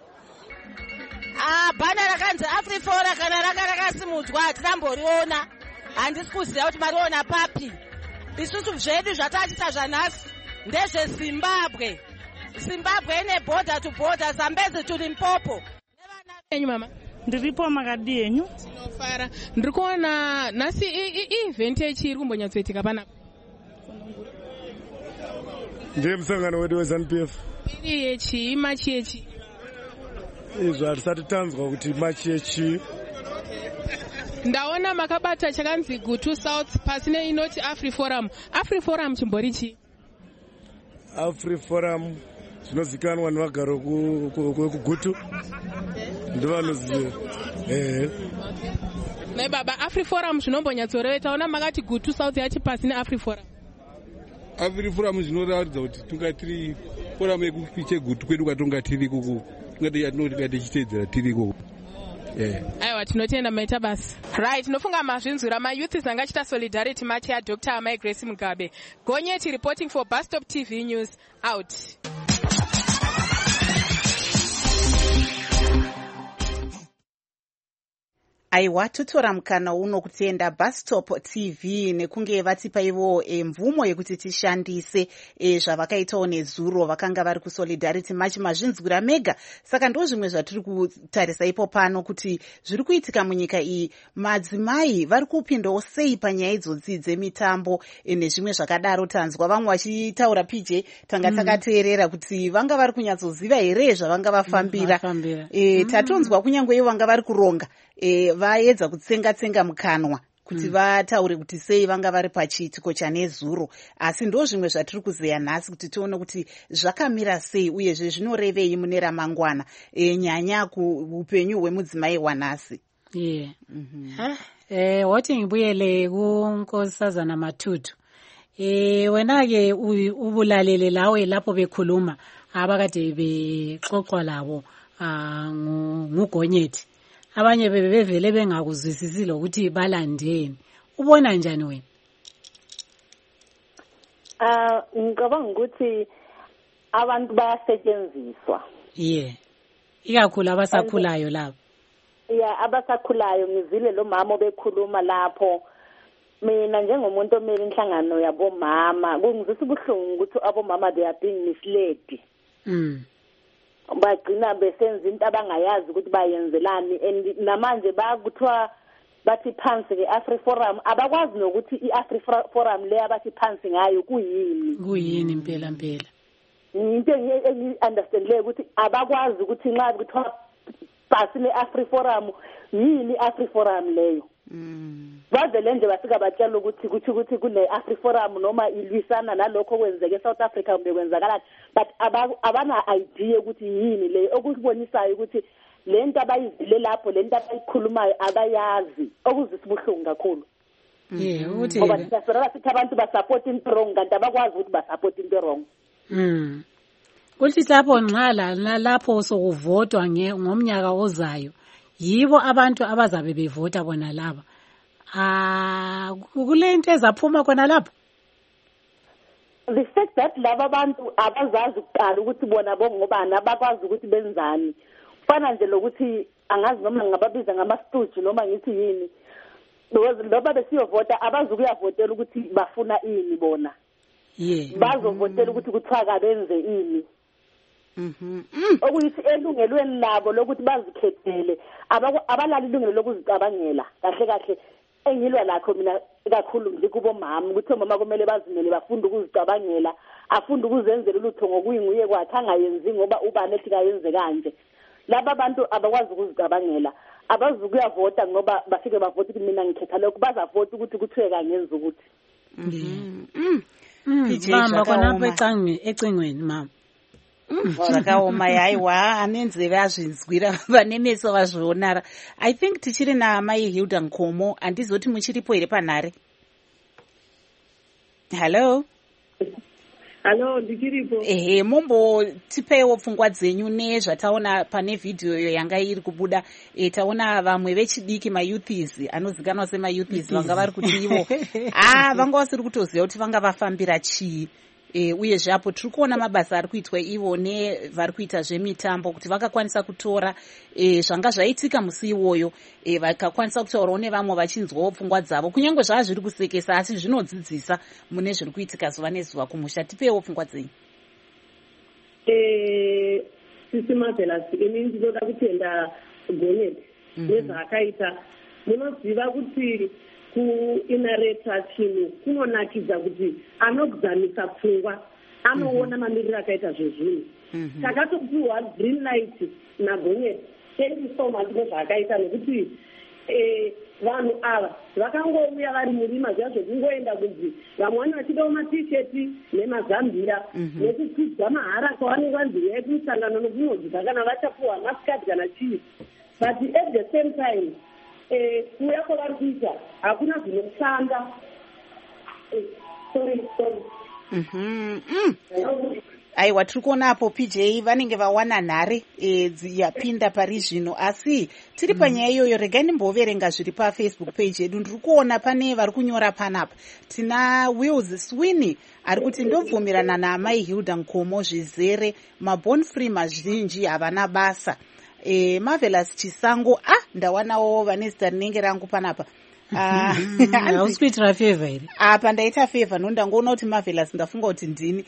Ah, bhana rakanzi Afrifora kana ranga rakasimudzwa hatinamboriona. Handisi kuziva kuti mariona papi. Isusu zvedu zvatachita zvanhasi ndezveZimbabwe. Zimbabwe ine border to border, Zambezi to Limpopo. Enyu mama? Ndiripo makadi enyu. Tinofara. Ndiri kuona nhasi event yechi iri kumbonyatsoitika panapa. Ndiye musangano wedu weZANU P F. Iri yechi, imachi yechi. Izvo hatisati tanzwa kuti imachi yechi. Ndaona makabata chakanzi Gutu South pasine inoti Afriforum. Afriforum chimbori chi? Afriforum zvinozikanwa nevagaro kuGutu. Ndovanoziva. Eh. Ne baba Afriforum zvinombonyatsoreva taona makati Gutu South yachi pasine Afriforum. Afriforum zvinoratidza kuti tunga tiri forum yekuchegutu kwedu kwatonga tiri kuku. Ngati yatinoti ngati chitedzera tiri kuku. yeah. aiwa tinotenda maita basa right. Tinofunga mazvinzwira mayouth anga achita solidarity march yaDr Amai Grace Mugabe. Gonyeti reporting for Bus Stop T V News out. aiwa totora mukana uno kutenda Bus Stop T V nekunge vatipa ivo e, mvumo yekuti tishandise e, zvavakaitawo nezuro vakanga vari kusolidarity march mazvinzwira mega. Saka ndo zvimwe zvatiri kutarisa ipo pano kuti zviri kuitika munyika iyi, madzimai vari kupindawo sei panyaya idzodzi dzemitambo e, nezvimwe zvakadaro. Tanzwa vamwe vachitaura P J tanga mm. takateerera kuti vanga vari kunyatsoziva here zvavanga vafambira mm, e, tatonzwa kunyange ivo vanga vari kuronga e, vaedza kutsenga-tsenga mukanwa kuti mm. vataure kuti sei vanga vari pachiitiko chanezuro. Asi ndo zvimwe zvatiri kuzeya nhasi kuti tione kuti zvakamira sei uyezve zvinorevei mune ramangwana e, nyanya kuupenyu hwemudzimai wanhasi. yeah. mm-hmm. eh, woti ngibuyele kunkosazana Matutu. Eh, wena-ke ubulalele lawe lapho bekhuluma abakade bexoxwa labo uh, ngugonyeti. Abanye bebevele bengakuzwisisile ukuthi balandeni. Ubona njani wena? Ah, ngicabanga ukuthi abantu bayasetshenziswa. Yeah. Ikakhulu abasakhulayo labo. Yeah, abasakhulayo ngizile lo mama obekhuluma lapho. Mina njengomuntu omele inhlangano yabomama, kungizisa ubuhlungu ukuthi abomama they are being misled. Mm. Bagcina besenza into abangayazi ukuthi bayenzelani, and namanje bakuthiwa bathi phansi ke AfriForum abakwazi nokuthi iAfriForum le abathi phansi ngayo kuyini kuyini impela impela. Into engi-understand le ukuthi abakwazi ukuthi nxa kuthiwa phansi leAfriForum yini iAfriForum leyo. Mm. Bavele nje bafika batshela ukuthi kuthi ukuthi kune AfriForum noma ilwisana nalokho kwenzeke eSouth Africa kumbe kwenzakala, but abana idea ukuthi yini le okubonisayo ukuthi lento abayizile lapho lento abayikhulumayo abayazi, okuzisibuhlungu kakhulu. Yeah, uthi ngoba sisafera sithi abantu basupport into wrong kanti abakwazi ukuthi basupport into wrong. Mm. Kuthi lapho nqala nalapho sokuvotwa ngomnyaka ozayo yibo abantu abazabe bevota bona laba. Ah, kulento ezaphuma khona lapho. The fact that laba abantu abazazi ukuqala ukuthi bona bongobani abakwazi ukuthi benzani. Fana nje lokuthi angazi noma ngababiza ngamastudio noma ngithi yini. Loba besiyovota abazi ukuyavotela ukuthi bafuna ini bona. Yeah. Bazovotela ukuthi kuthiwa benze ini. Mhm. Okuyithi elungelweni labo lokuthi bazikhethele abalali ilungelo lokuzicabangela kahle kahle engilwa lakho mina kakhulu nje kubo mama ukuthi omama kumele bazimele bafunde ukuzicabangela, afunde ukuzenzela ulutho ngokuyinguye kwakhe angayenzi ngoba ubani ethi kayenze kanje. Laba abantu abakwazi ukuzicabangela abazi ukuyavota ngoba bafike bavota ukuthi mina ngikhetha lokho, bazavota ukuthi kuthiwe kangenza ukuthi. Mhm. Mama khonapho ecangweni ecingweni mama. Zvakaoma yaiwa anenzeve azvinzwira vanemeso vazvionara. I think tichiri naamai Hilda Nkomo, handizoti muchiripo here panhare. Hello. Hello, ndichiripo. Ehe, mombotipewo pfungwa dzenyu nezvataona pane vhidhiyo iyo yanga iri kubuda. E, taona vamwe vechidiki mayouthis anozikanwa semayouthis vanga vari kuti ivo ah vanga vasiri kutoziva kuti vanga vafambira chii. E, uye zvapo tiri kuona mabasa ari kuitwa ivo nevari kuita zvemitambo kuti vakakwanisa kutora e, zvanga zvaitika musi iwoyo e, vakakwanisa kutaurawo nevamwe vachinzwawo pfungwa dzavo kunyange zvava zviri kusekesa asi zvinodzidzisa mune zviri kuitika zuva nezuva kumusha. Tipewo pfungwa dzenyu. Eh, sisi Marvelous, ini ndinoda kutenda Gonyeti nezvaakaita. Munoziva kuti kuinareta chinhu kunonakidza kuti anogzamisa pfungwa anoona mamiriro akaita zvezvinhu. Takatopiwa green light naGonyeti. Thank you so much nezvaakaita nekuti vanhu ava vakangouya vari murima zviya zvekungoenda kunzi vamwe vane vachidawo matisheti nemazambira nekukwidza mahara kwavanenge vanziveya kumusangano nokunyodzika kana vachapuwa masikati kana chii, but at the same time kuya kwavari kuita hakuna zvinoshanda. Sorry, sorry. aiwa tiri kuona apo P J vanenge vawana nhare e, yapinda pari zvino, asi tiri panyaya iyoyo regai ndimboverenga zviri pafacebook page yedu. Ndiri kuona pane vari kunyora panapa. Tina Wills Sweeney ari kuti ndobvumirana naamai Hilda Nkomo zvizere, mabon free mazhinji havana basa. E, Marvelous Chisango, ah ndawanawo vane zita rinenge rangu panapa. Hausi kuitira favor here? Apa ndaita favor, nondangoona kuti Marvelous ndafunga kuti ndini.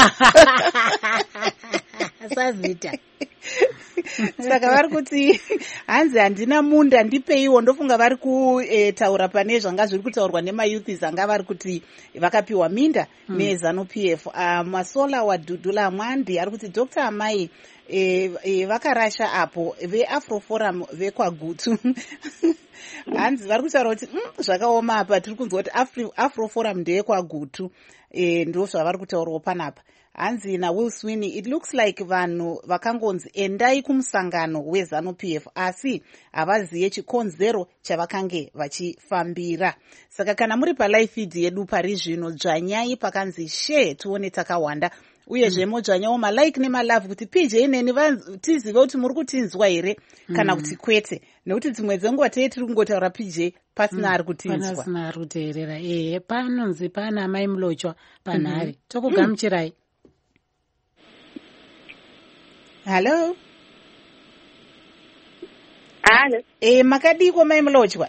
Sazita. Saka vari kuti hanzi handina munda ndipeiwo, ndofunga vari kutaura pane zvanga zviri kutaurwa nemayouths anga vari kuti vakapiwa minda mm. neZANU P F. Uh, Masola Wadudula Mwandi ari kuti Doctor Amai e, e, vakarasha apo veAfroforum vekwaGutu. Hanzi vari kutaura kuti mm, zvakaoma apa, tiri kunzwa kuti Afroforum ndeyekwaGutu. E, ndo zvavari kutaurawo panapa. Hanzi na Will Sweeney, it looks like vanhu vakangonzi endai kumusangano weZANU P F asi havaziye chikonzero chavakange vachifambira. Saka kana muri palive feed yedu pari zvino, dzvanyai pakanzi share tione takawanda, uyezve modzvanyawo malike nemalove kuti P J neni tizive kuti muri kutinzwa here kana kuti kwete, nekuti dzimwe dzenguva tei tiri kungotaura P J pasina ari kutinzwa. Pasina ari kuteerera. Eh, panonzi pana Mai Mulochwa panhare. Mm-hmm. Tokugamuchirai. Hello. Hello. Eh, makadiko Mai Mulochwa?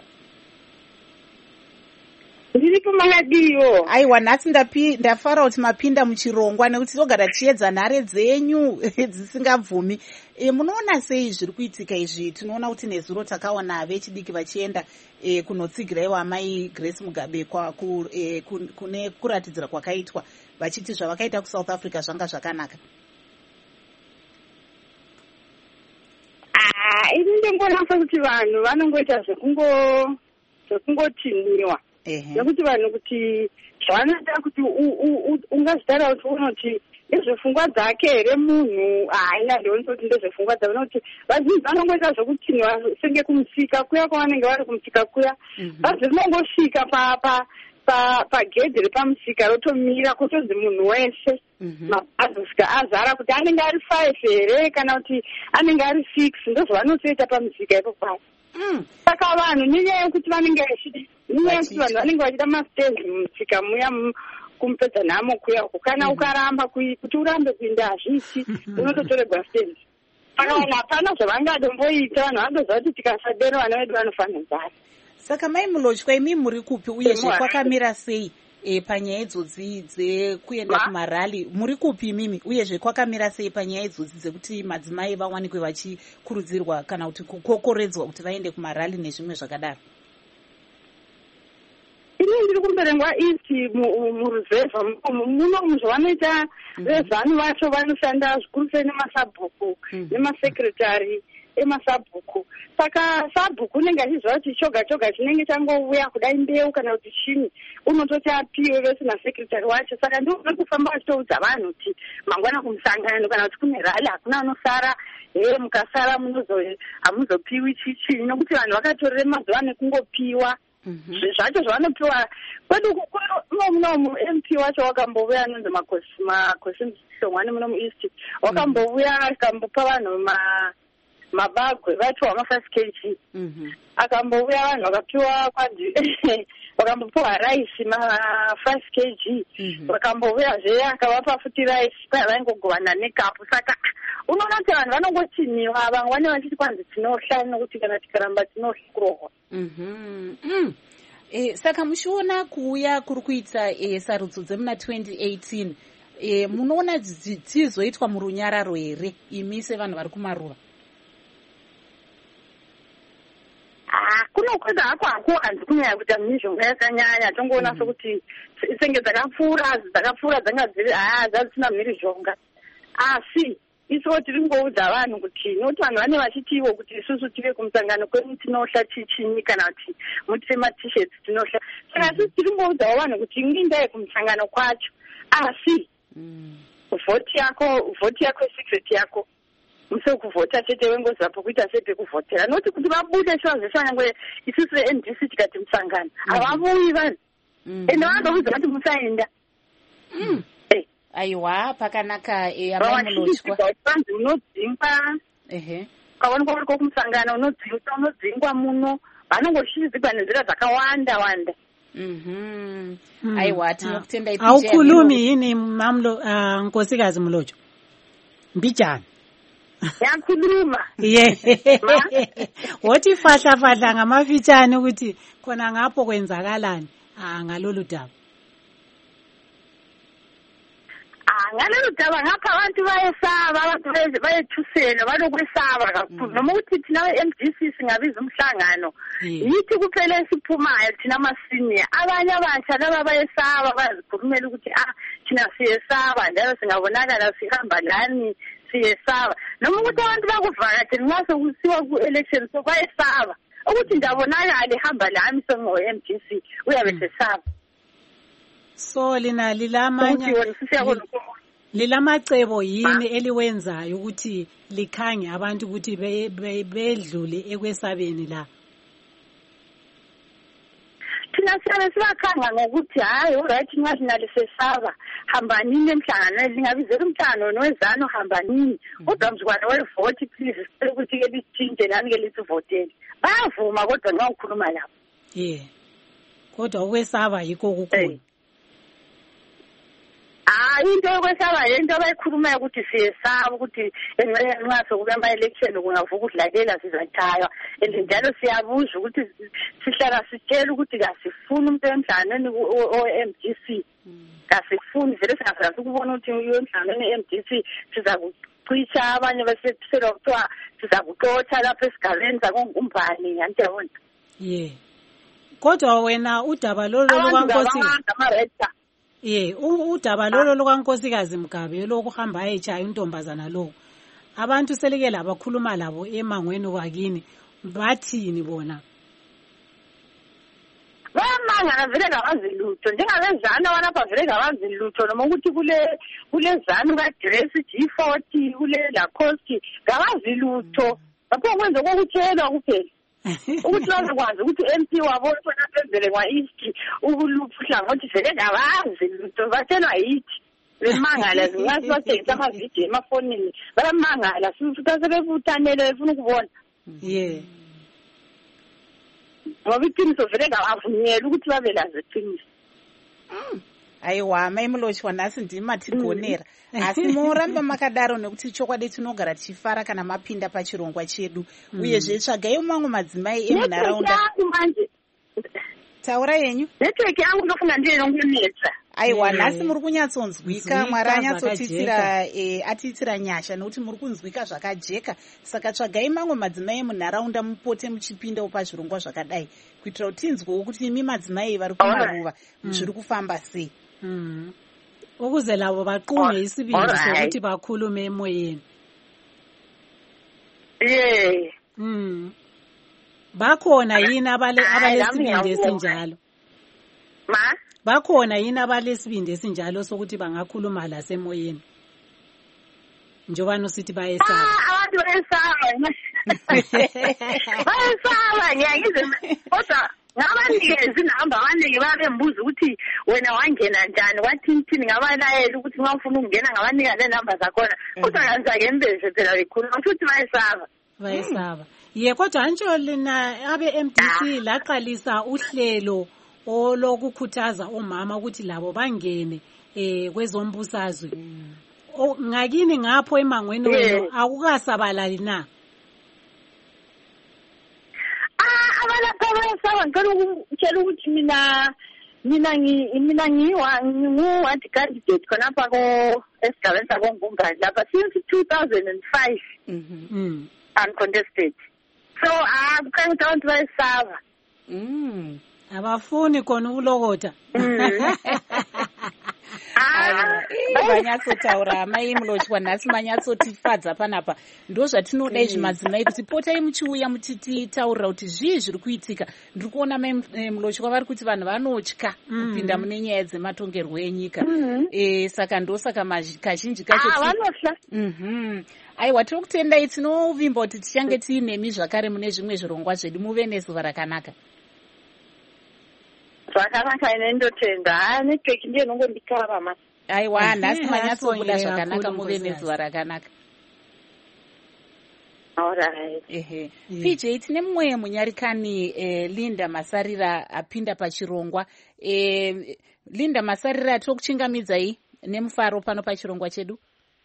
Ndiripo makadiyo. Aiwa, nhasi ndapi ndafara kuti mapinda muchirongwa nekuti togara tiedza nhare dzenyu dzisingabvumi. E, munoona sei zviri kuitika izvi? Tinoona kuti nezuro takaona vechidiki vachienda e, kunotsigiraiwa Mai Grace Mugabe kwa ku, e, kune kuratidzira kwakaitwa vachiti zvavakaita kuSouth Africa zvanga zvakanaka. Ah, ini ndingonasa kuti vanhu vanongoita zvekungo zvekungotiniwa. Nekuti vanhu kuti zvavanoita kuti ungazvitara kuti unoti ndezvepfungwa dzake here munhu, haina ndioni kuti ndezvepfungwa dzavo, nokuti vazhinji vanongoita zvekutiniwa senge kumusika kuya kwavanenge vari kumusika kuya. Bhazi rinongosvika pagedhi repamusika rotomira kutonzi munhu wese mabhazi kusvika azara kuti anenge ari five here kana kuti anenge ari six, ndozvavanotoita pamusika ipopayo. Saka vanhu nenyaya yekuti vanenge nenyaya yekuti vanhu vanenge vachida mastendi mumusika muya kumupedza nhamo kuyako, kana ukaramba kuti urambe kuinda hazvisi unototorerwa stendi. Saka vanhu hapana zvavangadomboita, vanhu vandoziva kuti tikasadero vana vedu vanofana nzara. Saka Mai Mulochwa, imi muri kupi uyezve kwakamira sei e, panyaya idzodzi dzekuenda kumarali? Muri kupi mimi uyezve kwakamira sei panyaya idzodzi dzekuti madzimai vawanikwe vachikurudzirwa kana kuti kukokoredzwa kuti vaende kumarali nezvimwe zvakadaro? Ini ndiri kumberengwa isi muruzevha muno zvavanoita vezanu vacho vanoshanda zvikuru sei nemasabhuku nemasekretari emasabhuku. Saka sabhuku unenge achiziva kuti choga choga chinenge changouya kudai mbeu kana kuti chini unototi apiwe vese nasekretari wacho. Saka ndio unotofamba achitoudza vanhu kuti mangwana kumusangano kana kuti kune rali hakuna anosara, he mukasara hamuzopiwi chichi, nokuti vanhu vakatorere mazuva nekungopiwa zvacho zvavanopiwa. Kwedu muno mu-M P wacho wakambouya anonzi Makosi Shongwane muno mu-East, wakambouya akambopa vanhu mabagwe vacho wama-five kg. Akambouya vanhu vakapiwa kwadzi vakambopiwa raisi ma-five kg. Vakambouya zve akavapa futi raisi paya vaingogovana nekapu. Saka unoona kuti vanhu vanongotiniwa, vamwe vane vachiti kwanzi tinohla, nokuti kana tikaramba tinohla kurohwa. E, saka muchiona kuuya kuri kuita e, sarudzo dzemuna twenty eighteen, e, munoona dzizoitwa murunyararo here imi sevanhu vari kumaruva? Kunokweda hako hako hanzi kunyanya kuita mizhonga yakanyanya, tongoona sokuti senge dzakapfuura dzakapfuura dzanga dziri haa dzasina mhirizhonga. Asi isu tiri kungoudza vanhu kuti nokuti vanhu vane vachitiwo kuti isusu tive kumusangano kwedu tinohla chichinyi kana kuti mutire matisheti tinohla. Saka isusu tiri kungoudzawo vanhu kuti ingindaye kumusangano kwacho, asi vhoti yako vhoti yako secret yako muse kuvhota chete wengoziva pokuita sepekuvhotera, noti kuti vabude shuwa zveshe nyangwe isusu N D C tikati musangano havavuyi vanhu ende vanotoudza kuti musaenda. aiwa pakanaka amaimulochwa panzi unodzingwa ehe ukaonekwa uri kokumusangano unodzingwa unodzingwa muno vanongoshidzigwa nenzira dzakawanda wanda. Mhm. Aiwa tinokutendai picha. Aukhulumi yini mamlo nkosikazi Mlocho? Mbijana. Yakhuluma. Yeah. Wothi fahla fahla ngamafitshane ukuthi khona ngapho kwenzakalani ah ngalolu daba. Ah ngalolu daba ngapha abantu bayesaba abantu bayethusela balokwesaba kakhulu noma ukuthi thina e-M D C singabiza umhlangano yithi kuphela esiphumayo thina ama-senior abanye abantsha laba bayesaba bazikhulumela ukuthi ah thina siyesaba njalo singabonakala sihamba lani siyesaba noma ukuthi abantu bakuvakathe nxa sokusiwa ku-election so bayesaba ukuthi ndabonakala ihamba lami sengo-M D C uyabe sesaba. So lina lilamanya lilamacebo yini eliwenzayo ukuthi likhange abantu ukuthi bedlule ekwesabeni la? Thina siyabe sibakhanga ngokuthi hayi alright nxa thina lisesaba hambanini emhlanganweni lingabizela umhlangano nowezano hambanini kodwa mzukwane wevoti please ukuthi ke litshintshe nani ke lithi voteni bayavuma kodwa nxa ukhuluma lapho. Yeah. Kodwa ukwesaba yikho kukhona. Ah into yokwesaba lento abayikhulumayo ukuthi siyesaba ukuthi nxa sokuba ama-election kungavuka ukudlalela sizatshaywa and njalo siyabuza ukuthi sihlala sitshela ukuthi kasifuni umuntu emhlanganweni o-M D C kasifuni vele singafisa ukubona ukuthi emhlanganweni e-M D C siza kucisha abanye besethuselwa kuthiwa siza kuxotsha lapha esigabeni sakongumbani yanti yabona. Yeah. Kodwa wena udaba lolo lukwankosi ye udaba lolo lukwankosikazi Mgabe lokuhamba ayetshaya intombazana lo abantu selike labakhuluma labo emangweni wakini bathini bona? Bamanga vele kawazi lutho njengabezana walapha vele kawazi lutho noma ukuthi kule kulezana ka dress G forty kule la cost kawazi lutho lapho kwenza kokutshelwa kuphela ukuthi bazokwazi ukuthi M P wabo wena phezele kwa East ukuluphuhla ngothi vele kawazi lutho batshelwa yithi bemangala zingathi bathengisa amavidiyo emafonini bayamangala sifuthi sebebuthanele befuna ukubona. Yeah. Ngoba iqiniso vele kawavunyela ukuthi babe lazo iqiniso. Aiwa maimulotshwa nasi ndimati gonera asi moramba makadaro nekuti chokwadi tinogara tichifara kana mapinda pachirongwa chedu uyezve tsvagai mamwe madzimai emunharaunda. Taura yenyu network yangu ndofunga ndiyo inongonetsa. Aiwa nhasi muri kunyatsonzwika Mwari anyatsotiitira atiitira nyasha nekuti muri kunzwika zvakajeka saka tsvagai mamwe madzimai emunharaunda mupote muchipindawo pazvirongwa zvakadai kuitira kuti tinzwewo kuti imi madzimai vari kumaruva zviri kufamba sei. Mm. Ukuze labo baqume isibindi sokuthi bakhulume emoyeni. Yeah. Mm. Bakhona yini abale abalesibindi esinjalo? Ma? Bakhona yini abalesibindi esinjalo sokuthi bangakhuluma la semoyeni? Njoba nosithi bayesaba. Ah, abantu bayesaba. Bayesaba ngiyayize kodwa ngabanikezi namba abaningi babembuza ukuthi wena wangena njani wathini ngabalayela ukuthi ngafuna ukungena ngabanika le namba zakhona kodwa kanza ke mbeze phela bekhuluma futhi bayesaba bayesaba. Ye kodwa antsho lina abe M D C laqalisa uhlelo olokukhuthaza omama ukuthi labo bangene eh kwezombusazwe. Ngakini ngapho emangweni wenu akukasabalali na? Ah abalapha bayesaba ngicela ukutshela ukuthi mina mina ngi mina ngiwa ngu candidate khonapha ko esigabeni sakongumbani lapha since two thousand five. Mhm. Uncontested. So ah kukhanya abantu bayesaba. Mm. Abafuni khona ukulokotha. Vanyatsotaura maimulotshwa nhasi manyatsotifadza panapa ndo zvatinoda izvi madzimai kuti potai muchiuya mutitaurira kuti zvii zviri kuitika. Ndiri kuona maimulotshwa vari kuti vanhu vanotya kupinda mune nyaya dzematongerwo enyika saka ndosaka kazhinji kacho aiwa tiri kutendai tinovimba kuti tichange tiinemi zvakare mune zvimwe zvirongwa zvedu muve nezuva rakanaka. zvakanaka ine ndotenda. Ha network ndiye inongondikava ma. Aiwa, nhasi manyatsobuda zvakanaka muve nezuva rakanaka. Alright. Ehe. P J tine mumwe munyarikani eh, Linda Masarira apinda pachirongwa. Eh, Linda Masarira tokuchingamidzai nemufaro pano pachirongwa chedu.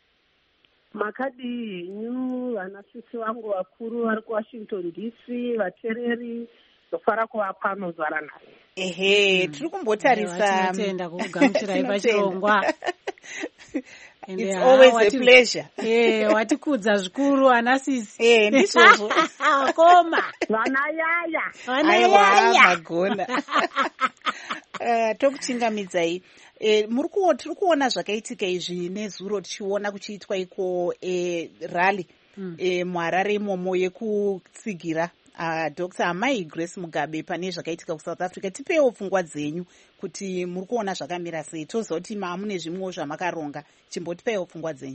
Makadi nyu vanasisi vangu vakuru vari kuWashington D C, vatereri ndofara kuvapa mazuva ranhasi. Ehe, tiri kumbotarisa tenda kugamuchirai pachirongwa. It's always a pleasure. Eh, watikudza zvikuru anasisi. Eh, ndizvozvo. Koma. Vanayaya. Vanayaya magona. Uh, tokuchingamidzai. Eh, murikuo tiri kuona zvakaitika izvi nezuro tichiona kuchiitwa iko eh, rally mm. eh, muHarare imomo yekutsigira uh, Doctor Amai Grace Mugabe pane zvakaitika kuSouth Africa. Tipewo pfungwa dzenyu kuti muri kuona zvakamira sei. Tozoti mamune zvimwewo zvamakaronga, chimbotipewo pfungwa dzenyu.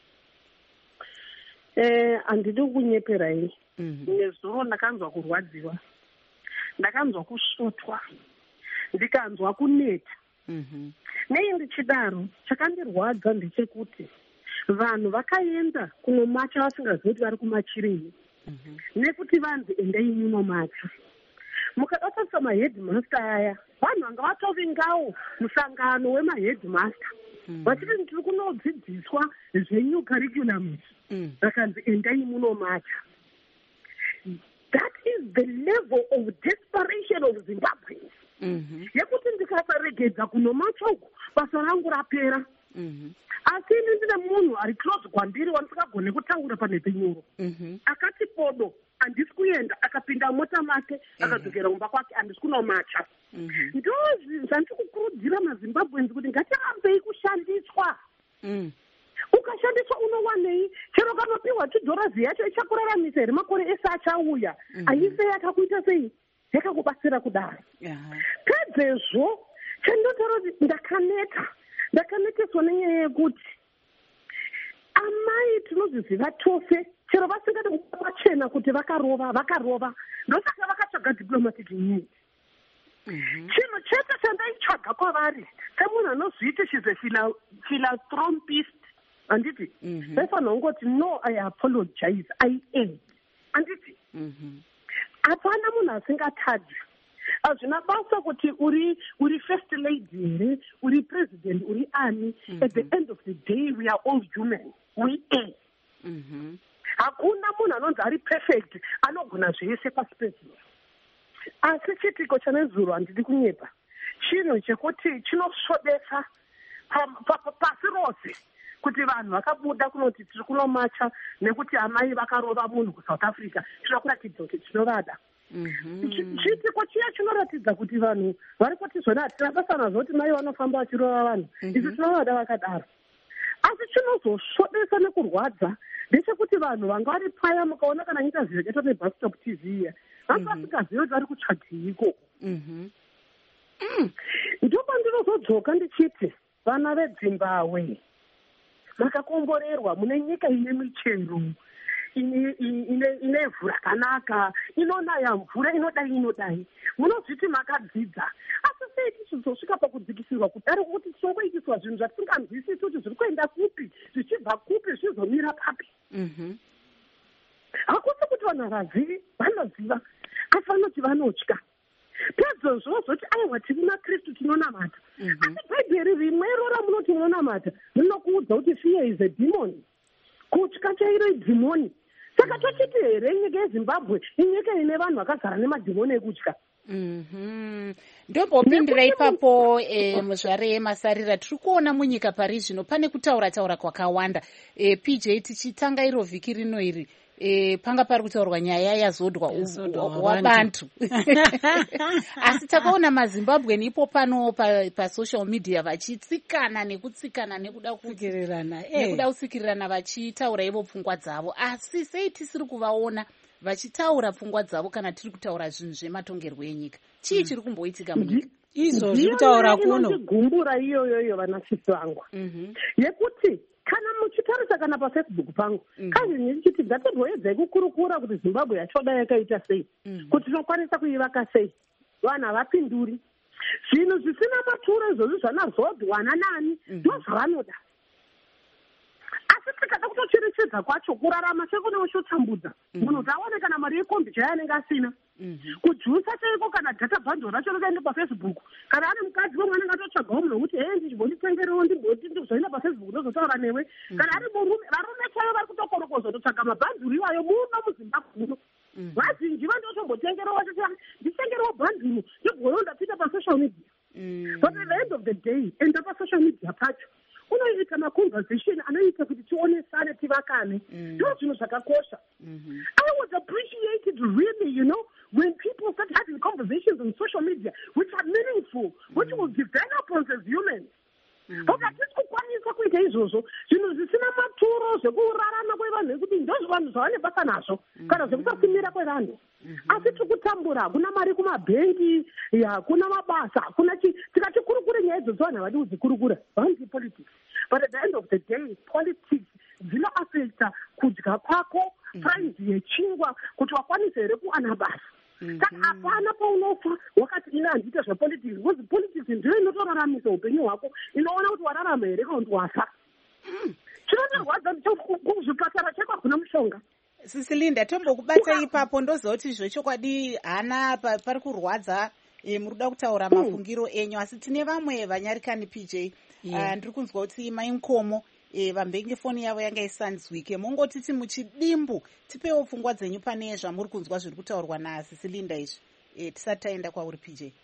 Eh, handidi kunyeperai. Mm-hmm. Nezuro ndakanzwa kurwadziwa, ndakanzwa kusvotwa, ndikanzwa kuneta. Mm-hmm. Nei ndichidaro chakandirwadza ndechekuti vanhu vakaenda kunomacha vasingazivi kuti vari kumachirei. Mm-hmm. Nekuti vanzi endai munomacha. Mukadatarisa mahedmaster aya, vanhu vanga vatovingawo musangano wemahedmaster. Mm-hmm. Vachiti tiri kunodzidziswa zvenew curriculum. Mm. Vakanzi endai munomacha. That is the level of desperation of Zimbabweans. Mm-hmm. Yekuti ndikasaregedza kunomacha uku basa rangu rapera. Mm-hmm. Asi ini ndine munhu ari close kwandiri wandisingagone kutaura panhepenyuro. Mm-hmm. Akati podo handisi kuenda, akapinda mota make akadzokera kumba kwake, handisi kunomacha. Mm-hmm. Ndo zvandiri kukurudzira maZimbabweans kuti ngatirambei kushandiswa. Mm. Ukashandiswa unowanei? Chero kanopiwa chidhorazi yacho ichakuraramisa here makore ese achauya. Mm-hmm. Aise yakakuita sei? Yakakubatsira kudaro. Uh-huh. Pedzezvo chandotara kuti ndakaneta ndakaneteswa nenyaya yekuti amai tinozviziva tose, chero vasingadi kupa pachena kuti vakarova vakarova, ndosaka vakatsvaga diplomatic immunity. Chinhu chete chandaitsvaga kwavari semunhu anozviiti she's a philanthropist, handiti vaifanira kungoti no, I apologize, I end, handiti hapana munhu asingatadzi. Hazvina basa kuti uri uri first lady here, uri president, uri ani. Mm-hmm. At the end of the day we are all human, we end. Mm-hmm. Hakuna munhu anonzi ari perfect anogona zvese pasi pezuva. Asi chitiko chanezuro handidi kunyepa, chinhu chekuti chinosvodesa pasi rose kuti vanhu vakabuda kunoti tiri kunomacha nekuti amai vakarova munhu kuSouth Africa. Tinokuratidza kuti tinovada. Chitiko chiya chinoratidza kuti vanhu vari kuti zvona hatina basa nazvo kuti mai vanofamba vachirova vanhu. Isu tinovada vakadaro. Asi chinozosvodesa nekurwadza ndechekuti vanhu vanga vari paya mukaona kana nyika zvireketo nebusstop T V iya vanga vasingazivi kuti vari kutsvagii ikoko. Ndopandinozodzoka ndichiti vana veZimbabwe makakomborerwa mune nyika ine michero, inevhu rakanaka, inonaya mvura inodai inodai, munozviti makadzidza. Asi sei tichizosvika pakudzikisirwa kudaro kuti tinongoitiswa zvinhu zvatisinganzwisisi kuti zviri kuenda kupi, zvichibva kupi, zvizomira papi. Hakusi kuti vanhu havazivi, vanoziva, asi vanoti vanotya. Pedzozvo zoti aiwa tiri maKristu tinonamata. Asi bhaibheri rimwero ramunoti munonamata rinokuudza kuti fear is a demon. Kutya chairo idhimoni. Saka tochiti here nyika yeZimbabwe inyika ine vanhu vakagara nemadhimoni ekutya. Ndombopindira ipapo muzvare Masarira, tiri kuona munyika pari zvino pane kutaura taura kwakawanda. P J tichitanga iro vhiki rino iri E, panga pari kutaurwa nyaya yazodwa wabantu asi takaona maZimbabwe ipo pano pasocial pa media vachitsikana nekutsikana nekuda kutsikirirana nekuda kutsikirirana vachitaura ivo pfungwa dzavo. Asi sei tisiri kuvaona vachitaura pfungwa dzavo kana tiri kutaura zvinhu zvematongerwo enyika? Chii chiri kumboitika munyika? Izvo zviri kutaura kuno gumbura iyoyoyo vanasisi vangu yekuti kana muchitarisa kana paFacebook pangu kazhinji ndichiti ngatirwoedzai kukurukura kuti Zimbabwe yachoda yakaita sei, kuti tinokwanisa kuivaka sei. Vanhu havapinduri, zvinhu zvisina maturo izvozvi zvanazodhwa nanani ndo zvavanoda. Asi tikada kutocherechedza kwacho kurarama sekunoshotambudza munhu kuti aone kana mari yekombi chaya anenge asina kujusa chaiko kana data bundle racho rikaenda pafacebook kana ane mukadzi wemwe anenge atotsvagawo munhu wekuti hei ndichimbonditengerewo ndimboti ndizoenda pafacebook ndozotaura newe kana ari murume varume chaivo vari kutokorokozwa totsvaga mabhanduru iwayo muno muzimbabwe muno vazhinji vandotombotengerewo vachiti nditengerewo bhanduru ndibgoyo ndapinda pasocial media but at the end of the day enda pasocial media pacho unoita maconversation anoita kuti tionesane tivakane ndo zvinhu zvakakosha. I would appreciate it really, you know, when people start having conversations on social media which are meaningful, which will develop us as humans. Boka tisi kukwanisa kuita izvozvo zvinhu zvisina maturo zvekurarama kwevanhu vekuti ndozvo vanhu zvavane basa nazvo kana zvekusasimira kwevanhu. Asi tikutambura kuna mari kumabhengi, kuna mabasa, kuna chi tikachikurukura nyaya idzodzo vanhu havadi kudzikurukura vanzi politics. But at the end of the day, politics zvinoafecta kudya kwako, price yechingwa kuti wakwanise here kuwana basa. Saka hapana paunofa wakati ina handiita zvepolitics, because politics ndiyo inotoraramisa upenyu hwako, inoona kuti wararama here kana kuti wafa. Chinondirwadza kuzvipatara cheko hakuna mushonga. Sisilinda tombokubata ipapo ndozoti zvechokwadi hana pari kurwadza muruda kutaura mafungiro enyu, asi tine vamwe vanyarikani P J ndiri kunzwa kuti mainkomo vambengi foni yavo yanga isanzwike, mongotiti muchidimbu tipewo pfungwa dzenyu pane zvamuri kunzwa zviri kutaurwa naSisilinda izvi tisati taenda kwauri P J.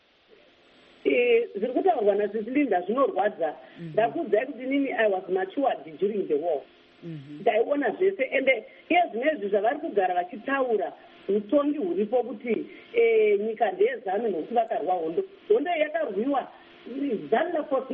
Zviri kutaurwa naSisilinda zvinorwadza. Ndakuudzai kuti inini I was matured during the war. Ndaiona zvese ende iye zvinezvi zvavari kugara vachitaura utongi huripo kuti nyika ndeyezanu nokuti vakarwa hondo. Hondo yakarwiwa Zanda Force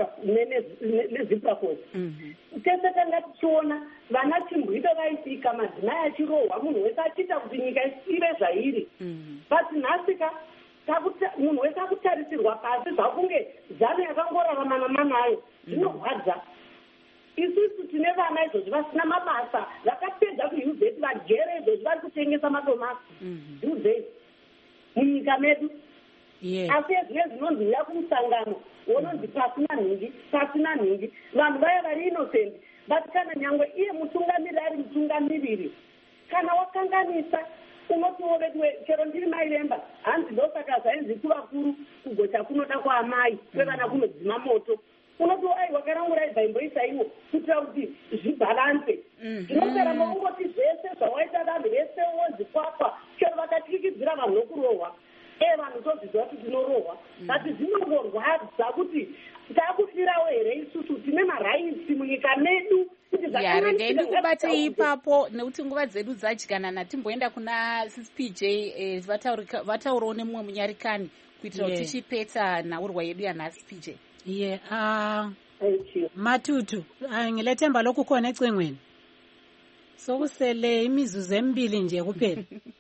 nezipra Force. Tese tanga tichiona vana chimbwido vaisika madzimai achirohwa munhu wese achiita kuti nyika ive zvairi. But nhasika munhu wese akutarisirwa pasi zvakunge zano yakangorarama namanayo. Zvinorwadza. Isusu tine vana izvozvi vasina mabasa vakapedza kuuzeti vagere izvozvi vari kutengesa madomasi uzeti munyika medu. Asi ezvine zvinonzi uya kumusangano wononzi pasina nhingi pasina nhingi vanhu vaya vari innocent. But kana nyangwe iye mutungamiriri ari mutungamiriri kana wakanganisa unotiwo vetiwe chero ndiri mairemba hanzi ndosaka zvainzi kuvakuru kugocha kunoda kwaamai kwevana kunodzima moto unoti ai wakarangura ibhaimboisa iwo kuitira kuti zvibhalanse zvinoperamba ungoti zvese zvawaita vanhu vese wozikwakwa chero vakatyikidzira vanhu nokurohwa e vanhu tozviziva kuti tinorohwa kati zvinongorwadza kuti takufirawo here isusu tine maraitsi munyika medu regai ndikubate ipapo nekuti nguva dzedu dzadyanana timboenda kuna P J vataurawo nemumwe munyarikani kuitira kuti tichipedza nhaurwa yedu yanhasi P J. Ye ah Matutu ngiletemba lokukhona ecingweni sokusele imizuzu emibili nje kuphela.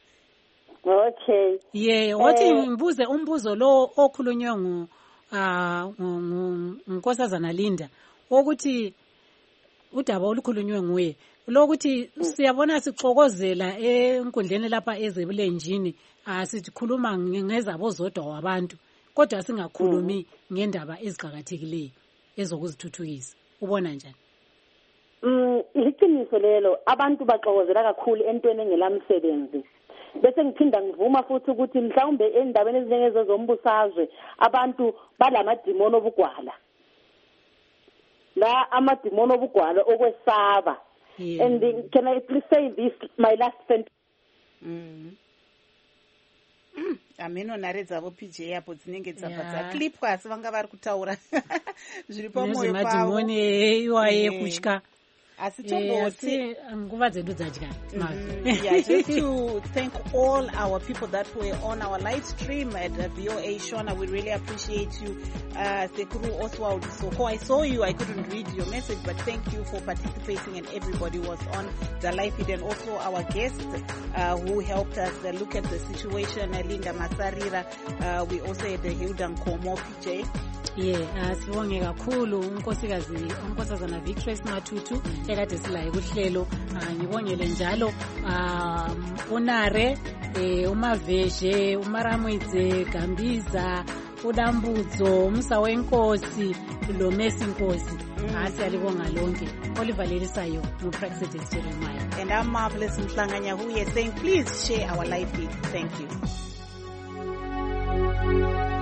Okay. Ye wathi ngibuze umbuzo lo okhulunywe ngu ah uNkosazana Linda ukuthi udaba olukhulunywe nguye lokuthi siyabona sixokozela enkundleni lapha ezebulenjini asikhuluma ngezabo zodwa wabantu kodwa singakhulumi ngendaba eziqhakathekileyo ezokuzithuthukisa. Ubona njani? Mm, iqiniso lelo abantu baxokozela kakhulu entweni engelamsebenzi. Bese ngiphinda ngivuma futhi ukuthi mhlawumbe endabeni ezinjengezo zombusazwe abantu balamadimoni obugwala. La amadimoni obugwala okwesaba. And the, can I please say this my last sentence? Mm. Ameno naredza vo P J yapo dzinenge dzapata clip asi vanga vari kutaura zviri pamoyo pavo madimoni iwaye kutya asi tongoti nguva dzedu dzadya. Yeah, just to thank all our people that were on our live stream at V O A Shona. We really appreciate you. Uh, Sekuru Oswald Soko, I saw you, I couldn't read your message, but thank you for participating, and everybody was on the live feed, and also our guests uh, who helped us uh, look at the situation, uh, Linda Masarira. Uh, we also had the Hilda Nkomo, P J. Yeah, sibonge kakhulu unkosikazi unkosazana Victress Matutu ekade silaye kuhlelo. Ngibongele njalo unare umaveje umaramwidze Gambiza udambudzo musa wenkosi lo Messi Nkosi asi alibonga lonke Oliver Lelisayo nguPraxedis Jeremiah and I'm Marvelous Mhlanganya who is saying please share our live feed. Thank you.